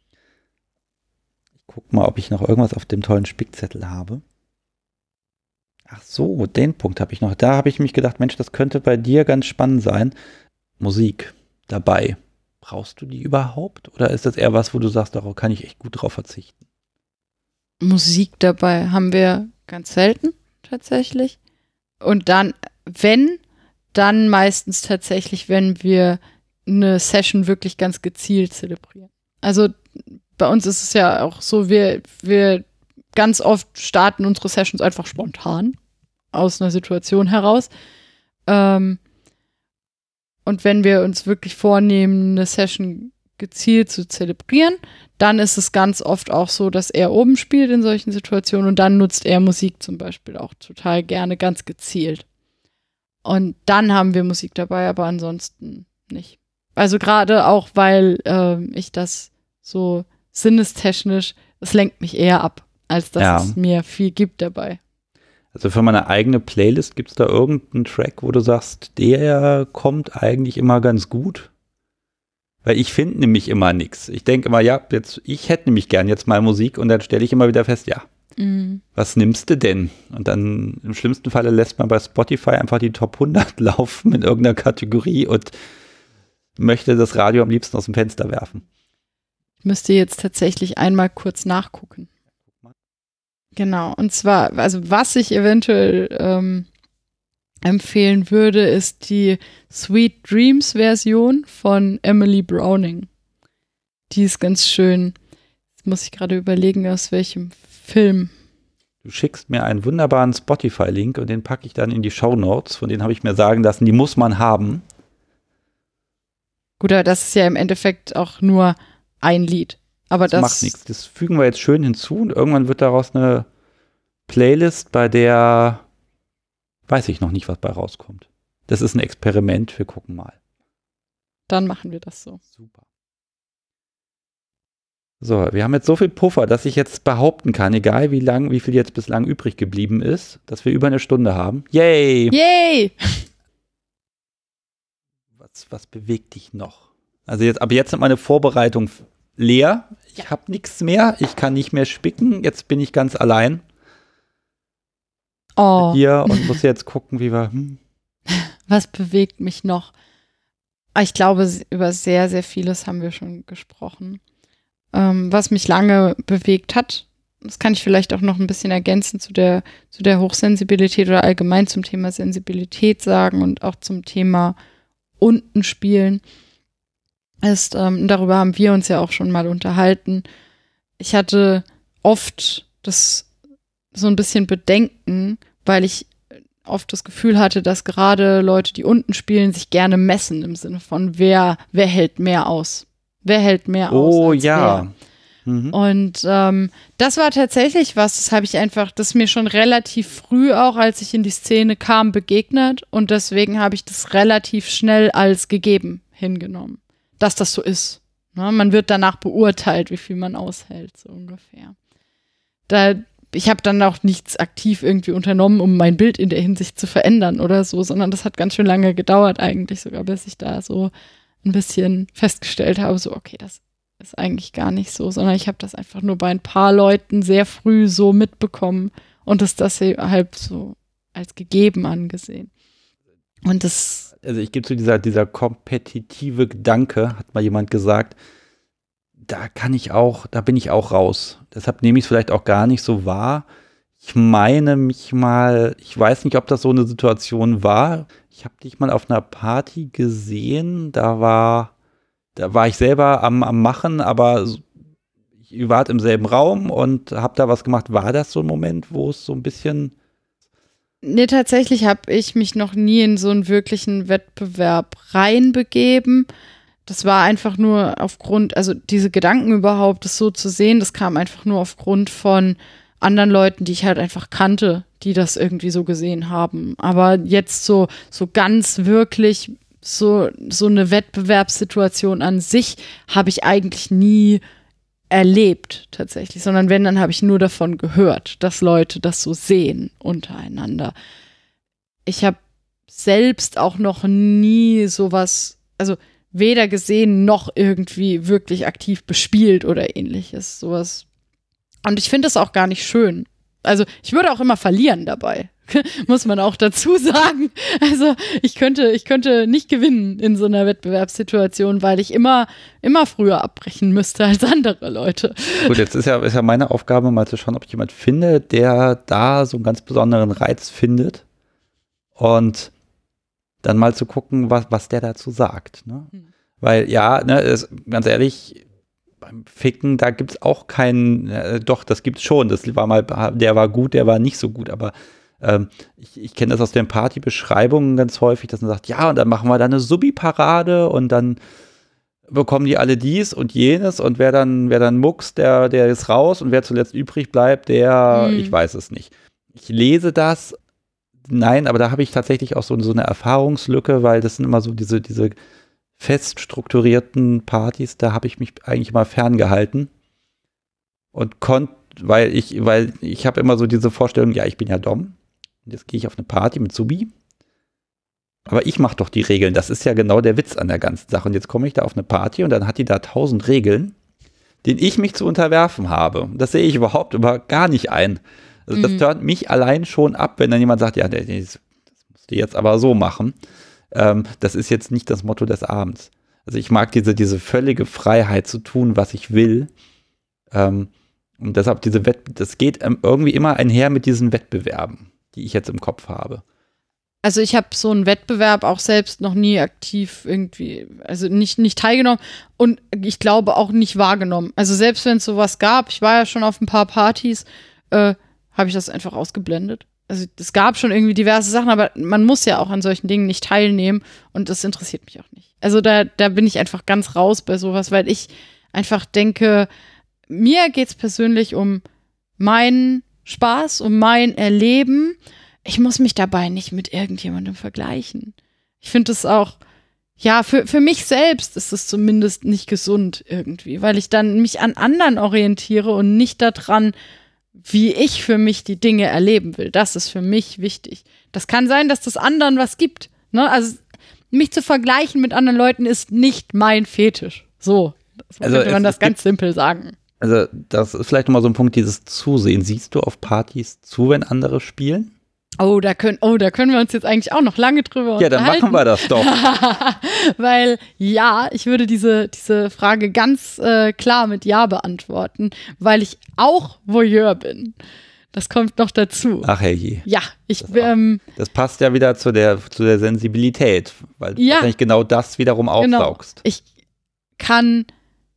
Ich guck mal, ob ich noch irgendwas auf dem tollen Spickzettel habe. Ach so, den Punkt habe ich noch. Da habe ich mich gedacht, Mensch, das könnte bei dir ganz spannend sein. Musik dabei. Brauchst du die überhaupt? Oder ist das eher was, wo du sagst, darauf kann ich echt gut drauf verzichten? Musik dabei haben wir ganz selten tatsächlich. Und dann, wenn, dann meistens tatsächlich, wenn wir eine Session wirklich ganz gezielt zelebrieren. Also bei uns ist es ja auch so, wir, wir ganz oft starten unsere Sessions einfach spontan aus einer Situation heraus. Ähm, und wenn wir uns wirklich vornehmen, eine Session gezielt zu zelebrieren, dann ist es ganz oft auch so, dass er oben spielt in solchen Situationen und dann nutzt er Musik zum Beispiel auch total gerne ganz gezielt. Und dann haben wir Musik dabei, aber ansonsten nicht. Also gerade auch, weil äh, ich das so sinnestechnisch, es lenkt mich eher ab, als dass Ja. es mir viel gibt dabei. Also für meine eigene Playlist, gibt es da irgendeinen Track, wo du sagst, der kommt eigentlich immer ganz gut? Weil ich finde nämlich immer nichts. Ich denke immer, ja, jetzt, ich hätte nämlich gern jetzt mal Musik und dann stelle ich immer wieder fest, ja, Mhm. was nimmst du denn? Und dann im schlimmsten Falle lässt man bei Spotify einfach die Top hundert laufen in irgendeiner Kategorie und möchte das Radio am liebsten aus dem Fenster werfen. Ich müsste jetzt tatsächlich einmal kurz nachgucken. Genau, und zwar, also was ich eventuell ähm, empfehlen würde, ist die Sweet Dreams Version von Emily Browning. Die ist ganz schön. Jetzt muss ich gerade überlegen, aus welchem Film. Du schickst mir einen wunderbaren Spotify-Link und den packe ich dann in die Shownotes, von denen habe ich mir sagen lassen, die muss man haben. Gut, aber das ist ja im Endeffekt auch nur ein Lied. Aber Das, das macht nichts. Das fügen wir jetzt schön hinzu und irgendwann wird daraus eine Playlist, bei der weiß ich noch nicht, was bei rauskommt. Das ist ein Experiment, wir gucken mal. Dann machen wir das so. Super. So, wir haben jetzt so viel Puffer, dass ich jetzt behaupten kann, egal wie lang, wie viel jetzt bislang übrig geblieben ist, dass wir über eine Stunde haben. Yay! Yay! Was, was bewegt dich noch? Also jetzt, aber jetzt sind meine Vorbereitungen leer. Ich Ja. habe nichts mehr. Ich kann nicht mehr spicken. Jetzt bin ich ganz allein Oh, hier und muss jetzt gucken, wie wir. Hm. was bewegt mich noch? Ah, Ich glaube, s- über sehr, sehr vieles haben wir schon gesprochen. Ähm, was mich lange bewegt hat, das kann ich vielleicht auch noch ein bisschen ergänzen zu der, zu der Hochsensibilität oder allgemein zum Thema Sensibilität sagen und auch zum Thema unten spielen, ist, ähm, darüber haben wir uns ja auch schon mal unterhalten. Ich hatte oft das so ein bisschen Bedenken, weil ich oft das Gefühl hatte, dass gerade Leute, die unten spielen, sich gerne messen im Sinne von, wer, wer hält mehr aus? Wer hält mehr aus? Oh als ja. Mhm. Wer? Und ähm, das war tatsächlich was, das habe ich einfach, das ist mir schon relativ früh auch, als ich in die Szene kam, begegnet. Und deswegen habe ich das relativ schnell als gegeben hingenommen, dass das so ist. Ne? Man wird danach beurteilt, wie viel man aushält, so ungefähr. Da ich habe dann auch nichts aktiv irgendwie unternommen, um mein Bild in der Hinsicht zu verändern oder so, sondern das hat ganz schön lange gedauert eigentlich sogar, bis ich da so ein bisschen festgestellt habe, so okay, das ist eigentlich gar nicht so, sondern ich habe das einfach nur bei ein paar Leuten sehr früh so mitbekommen und ist das halt so als gegeben angesehen. Und das Also ich gebe zu dieser, dieser kompetitive Gedanke, hat mal jemand gesagt, da kann ich auch, da bin ich auch raus. Deshalb nehme ich es vielleicht auch gar nicht so wahr. Ich meine mich mal, ich weiß nicht, ob das so eine Situation war. Ich habe dich mal auf einer Party gesehen, da war, da war ich selber am, am Machen, aber ihr wart im selben Raum und habt da was gemacht. War das so ein Moment, wo es so ein bisschen... Nee, tatsächlich habe ich mich noch nie in so einen wirklichen Wettbewerb reinbegeben. Das war einfach nur aufgrund, also diese Gedanken überhaupt, das so zu sehen, das kam einfach nur aufgrund von anderen Leuten, die ich halt einfach kannte, die das irgendwie so gesehen haben. Aber jetzt so, so ganz wirklich so, so eine Wettbewerbssituation an sich habe ich eigentlich nie erlebt tatsächlich, sondern wenn, dann habe ich nur davon gehört, dass Leute das so sehen untereinander. Ich habe selbst auch noch nie sowas, also weder gesehen noch irgendwie wirklich aktiv bespielt oder ähnliches, sowas. Und ich finde das auch gar nicht schön. Also ich würde auch immer verlieren dabei, muss man auch dazu sagen. Also ich könnte, ich könnte nicht gewinnen in so einer Wettbewerbssituation, weil ich immer, immer früher abbrechen müsste als andere Leute. Gut, jetzt ist ja, ist ja meine Aufgabe, mal zu schauen, ob ich jemand finde, der da so einen ganz besonderen Reiz findet und dann mal zu gucken, was, was der dazu sagt. Ne? Hm. Weil ja, ne, ist, ganz ehrlich, beim Ficken, da gibt es auch keinen, äh, doch, das gibt es schon, das war mal, der war gut, der war nicht so gut, aber ähm, ich, ich kenne das aus den Partybeschreibungen ganz häufig, dass man sagt, ja, und dann machen wir da eine Subi-Parade und dann bekommen die alle dies und jenes und wer dann, wer dann muckst, der, der ist raus und wer zuletzt übrig bleibt, der, hm. ich weiß es nicht. Ich lese das, nein, aber da habe ich tatsächlich auch so, so eine Erfahrungslücke, weil das sind immer so diese, diese fest strukturierten Partys, da habe ich mich eigentlich immer ferngehalten und konnte, weil ich, weil ich habe immer so diese Vorstellung, ja, ich bin ja Dom und jetzt gehe ich auf eine Party mit Subi, aber ich mache doch die Regeln, das ist ja genau der Witz an der ganzen Sache und jetzt komme ich da auf eine Party und dann hat die da tausend Regeln, denen ich mich zu unterwerfen habe. Das sehe ich überhaupt über gar nicht ein. Also das turnt mich allein schon ab, wenn dann jemand sagt, ja, das musst du jetzt aber so machen. Ähm, das ist jetzt nicht das Motto des Abends. Also ich mag diese, diese völlige Freiheit zu tun, was ich will. Ähm, und deshalb diese Wett, das geht irgendwie immer einher mit diesen Wettbewerben, die ich jetzt im Kopf habe. Also ich habe so einen Wettbewerb auch selbst noch nie aktiv irgendwie, also nicht, nicht teilgenommen und ich glaube auch nicht wahrgenommen. Also selbst wenn es sowas gab, ich war ja schon auf ein paar Partys, äh, habe ich das einfach ausgeblendet. Also es gab schon irgendwie diverse Sachen, aber man muss ja auch an solchen Dingen nicht teilnehmen und das interessiert mich auch nicht. Also da, da bin ich einfach ganz raus bei sowas, weil ich einfach denke, mir geht's persönlich um meinen Spaß, um mein Erleben. Ich muss mich dabei nicht mit irgendjemandem vergleichen. Ich finde es auch, ja, für, für mich selbst ist es zumindest nicht gesund irgendwie, weil ich dann mich an anderen orientiere und nicht daran, wie ich für mich die Dinge erleben will. Das ist für mich wichtig. Das kann sein, dass das anderen was gibt. Ne? Also mich zu vergleichen mit anderen Leuten ist nicht mein Fetisch. So, so also könnte man das gibt, ganz simpel sagen. Also das ist vielleicht nochmal so ein Punkt, dieses Zusehen. Siehst du auf Partys zu, wenn andere spielen? Oh, da können, oh, da können wir uns jetzt eigentlich auch noch lange drüber ja, unterhalten. Ja, dann machen wir das doch. Weil, ja, ich würde diese, diese Frage ganz äh, klar mit Ja beantworten, weil ich auch Voyeur bin. Das kommt noch dazu. Ach herrje. Ja, ich das, ähm, das passt ja wieder zu der, zu der Sensibilität, weil du ja, wahrscheinlich genau das wiederum aufsaugst. Genau. Ich kann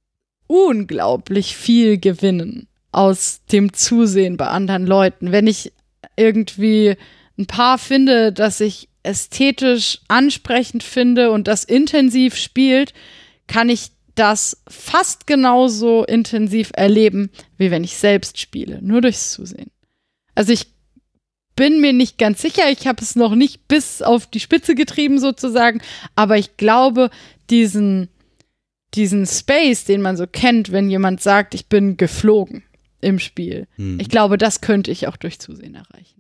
unglaublich viel gewinnen aus dem Zusehen bei anderen Leuten. Wenn ich irgendwie ein Paar finde, das ich ästhetisch ansprechend finde und das intensiv spielt, kann ich das fast genauso intensiv erleben, wie wenn ich selbst spiele, nur durchs Zusehen. Also ich bin mir nicht ganz sicher, ich habe es noch nicht bis auf die Spitze getrieben sozusagen, aber ich glaube, diesen, diesen Space, den man so kennt, wenn jemand sagt, ich bin geflogen im Spiel. Hm. Ich glaube, das könnte ich auch durch Zusehen erreichen.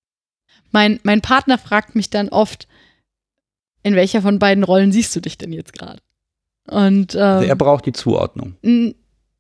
Mein, mein Partner fragt mich dann oft, in welcher von beiden Rollen siehst du dich denn jetzt gerade? Und ähm, also er braucht die Zuordnung. N-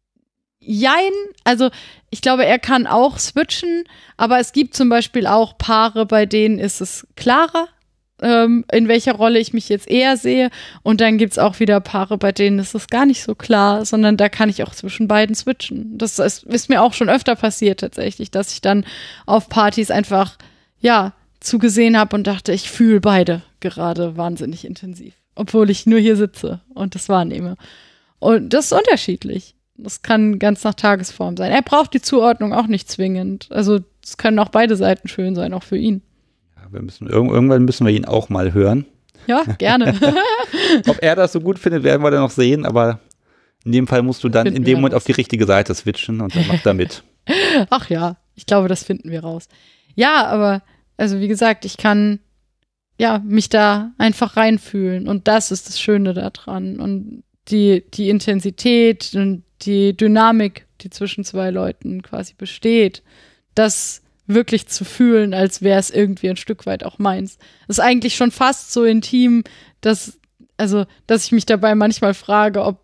jein, also ich glaube, er kann auch switchen, aber es gibt zum Beispiel auch Paare, bei denen ist es klarer, ähm, in welcher Rolle ich mich jetzt eher sehe. Und dann gibt es auch wieder Paare, bei denen ist es gar nicht so klar, sondern da kann ich auch zwischen beiden switchen. Das ist, ist mir auch schon öfter passiert tatsächlich, dass ich dann auf Partys einfach, ja, zugesehen habe und dachte, ich fühle beide gerade wahnsinnig intensiv, obwohl ich nur hier sitze und das wahrnehme. Und das ist unterschiedlich. Das kann ganz nach Tagesform sein. Er braucht die Zuordnung auch nicht zwingend. Also es können auch beide Seiten schön sein, auch für ihn. Ja, wir müssen, irgendwann müssen wir ihn auch mal hören. Ja, gerne. Ob er das so gut findet, werden wir dann noch sehen, aber in dem Fall musst du dann in dem Moment auf die richtige Seite switchen und dann macht er mit. Ach ja, ich glaube, das finden wir raus. Ja, aber also wie gesagt, ich kann ja mich da einfach reinfühlen und das ist das Schöne daran und die, die Intensität und die Dynamik, die zwischen zwei Leuten quasi besteht, das wirklich zu fühlen, als wäre es irgendwie ein Stück weit auch meins. Das ist eigentlich schon fast so intim, dass, also, dass ich mich dabei manchmal frage, ob,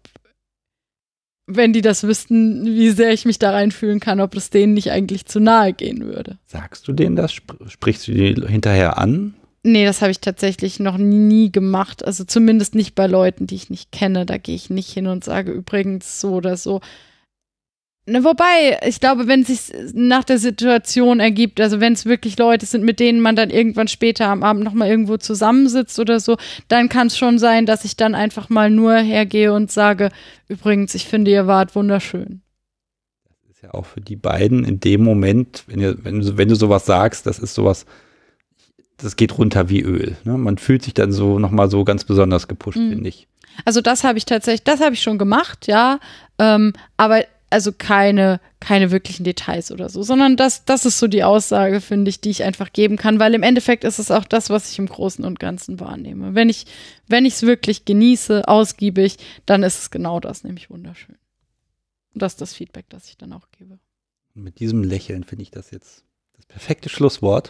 wenn die das wüssten, wie sehr ich mich da reinfühlen kann, ob es denen nicht eigentlich zu nahe gehen würde. Sagst du denen das? Sp- sprichst du die hinterher an? Nee, das habe ich tatsächlich noch nie gemacht. Also zumindest nicht bei Leuten, die ich nicht kenne. Da gehe ich nicht hin und sage übrigens so oder so. Ne, wobei, ich glaube, wenn es sich nach der Situation ergibt, also wenn es wirklich Leute sind, mit denen man dann irgendwann später am Abend nochmal irgendwo zusammensitzt oder so, dann kann es schon sein, dass ich dann einfach mal nur hergehe und sage, übrigens, ich finde, ihr wart wunderschön. Das ist ja auch für die beiden in dem Moment, wenn, ihr, wenn, du, wenn du sowas sagst, das ist sowas, das geht runter wie Öl. Ne? Man fühlt sich dann so nochmal so ganz besonders gepusht, mhm. finde ich. Also das habe ich tatsächlich, das habe ich schon gemacht, ja, ähm, aber also keine, keine wirklichen Details oder so, sondern das, das ist so die Aussage, finde ich, die ich einfach geben kann, weil im Endeffekt ist es auch das, was ich im Großen und Ganzen wahrnehme. Wenn ich, wenn ich es wirklich genieße, ausgiebig, dann ist es genau das, nämlich wunderschön. Und das ist das Feedback, das ich dann auch gebe. Mit diesem Lächeln finde ich das jetzt das perfekte Schlusswort.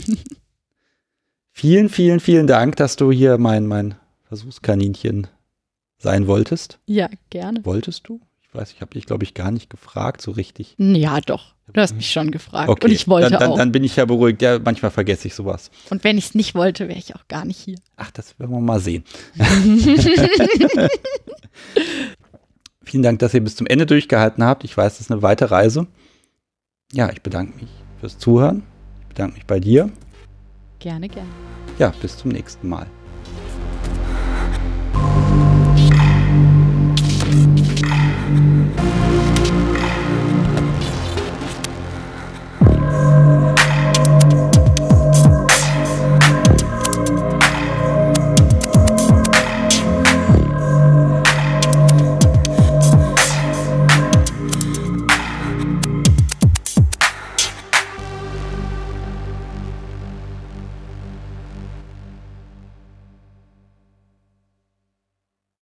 Vielen, vielen, vielen Dank, dass du hier mein, mein Versuchskaninchen sein wolltest. Ja, gerne. Wolltest du? Ich weiß, ich habe dich, glaube ich, gar nicht gefragt so richtig. Ja, doch. Du hast mich schon gefragt. Okay. Und ich wollte dann, dann, auch. Dann bin ich ja beruhigt. Ja, manchmal vergesse ich sowas. Und wenn ich es nicht wollte, wäre ich auch gar nicht hier. Ach, das werden wir mal sehen. Vielen Dank, dass ihr bis zum Ende durchgehalten habt. Ich weiß, das ist eine weite Reise. Ja, ich bedanke mich fürs Zuhören. Ich bedanke mich bei dir. Gerne, gerne. Ja, bis zum nächsten Mal.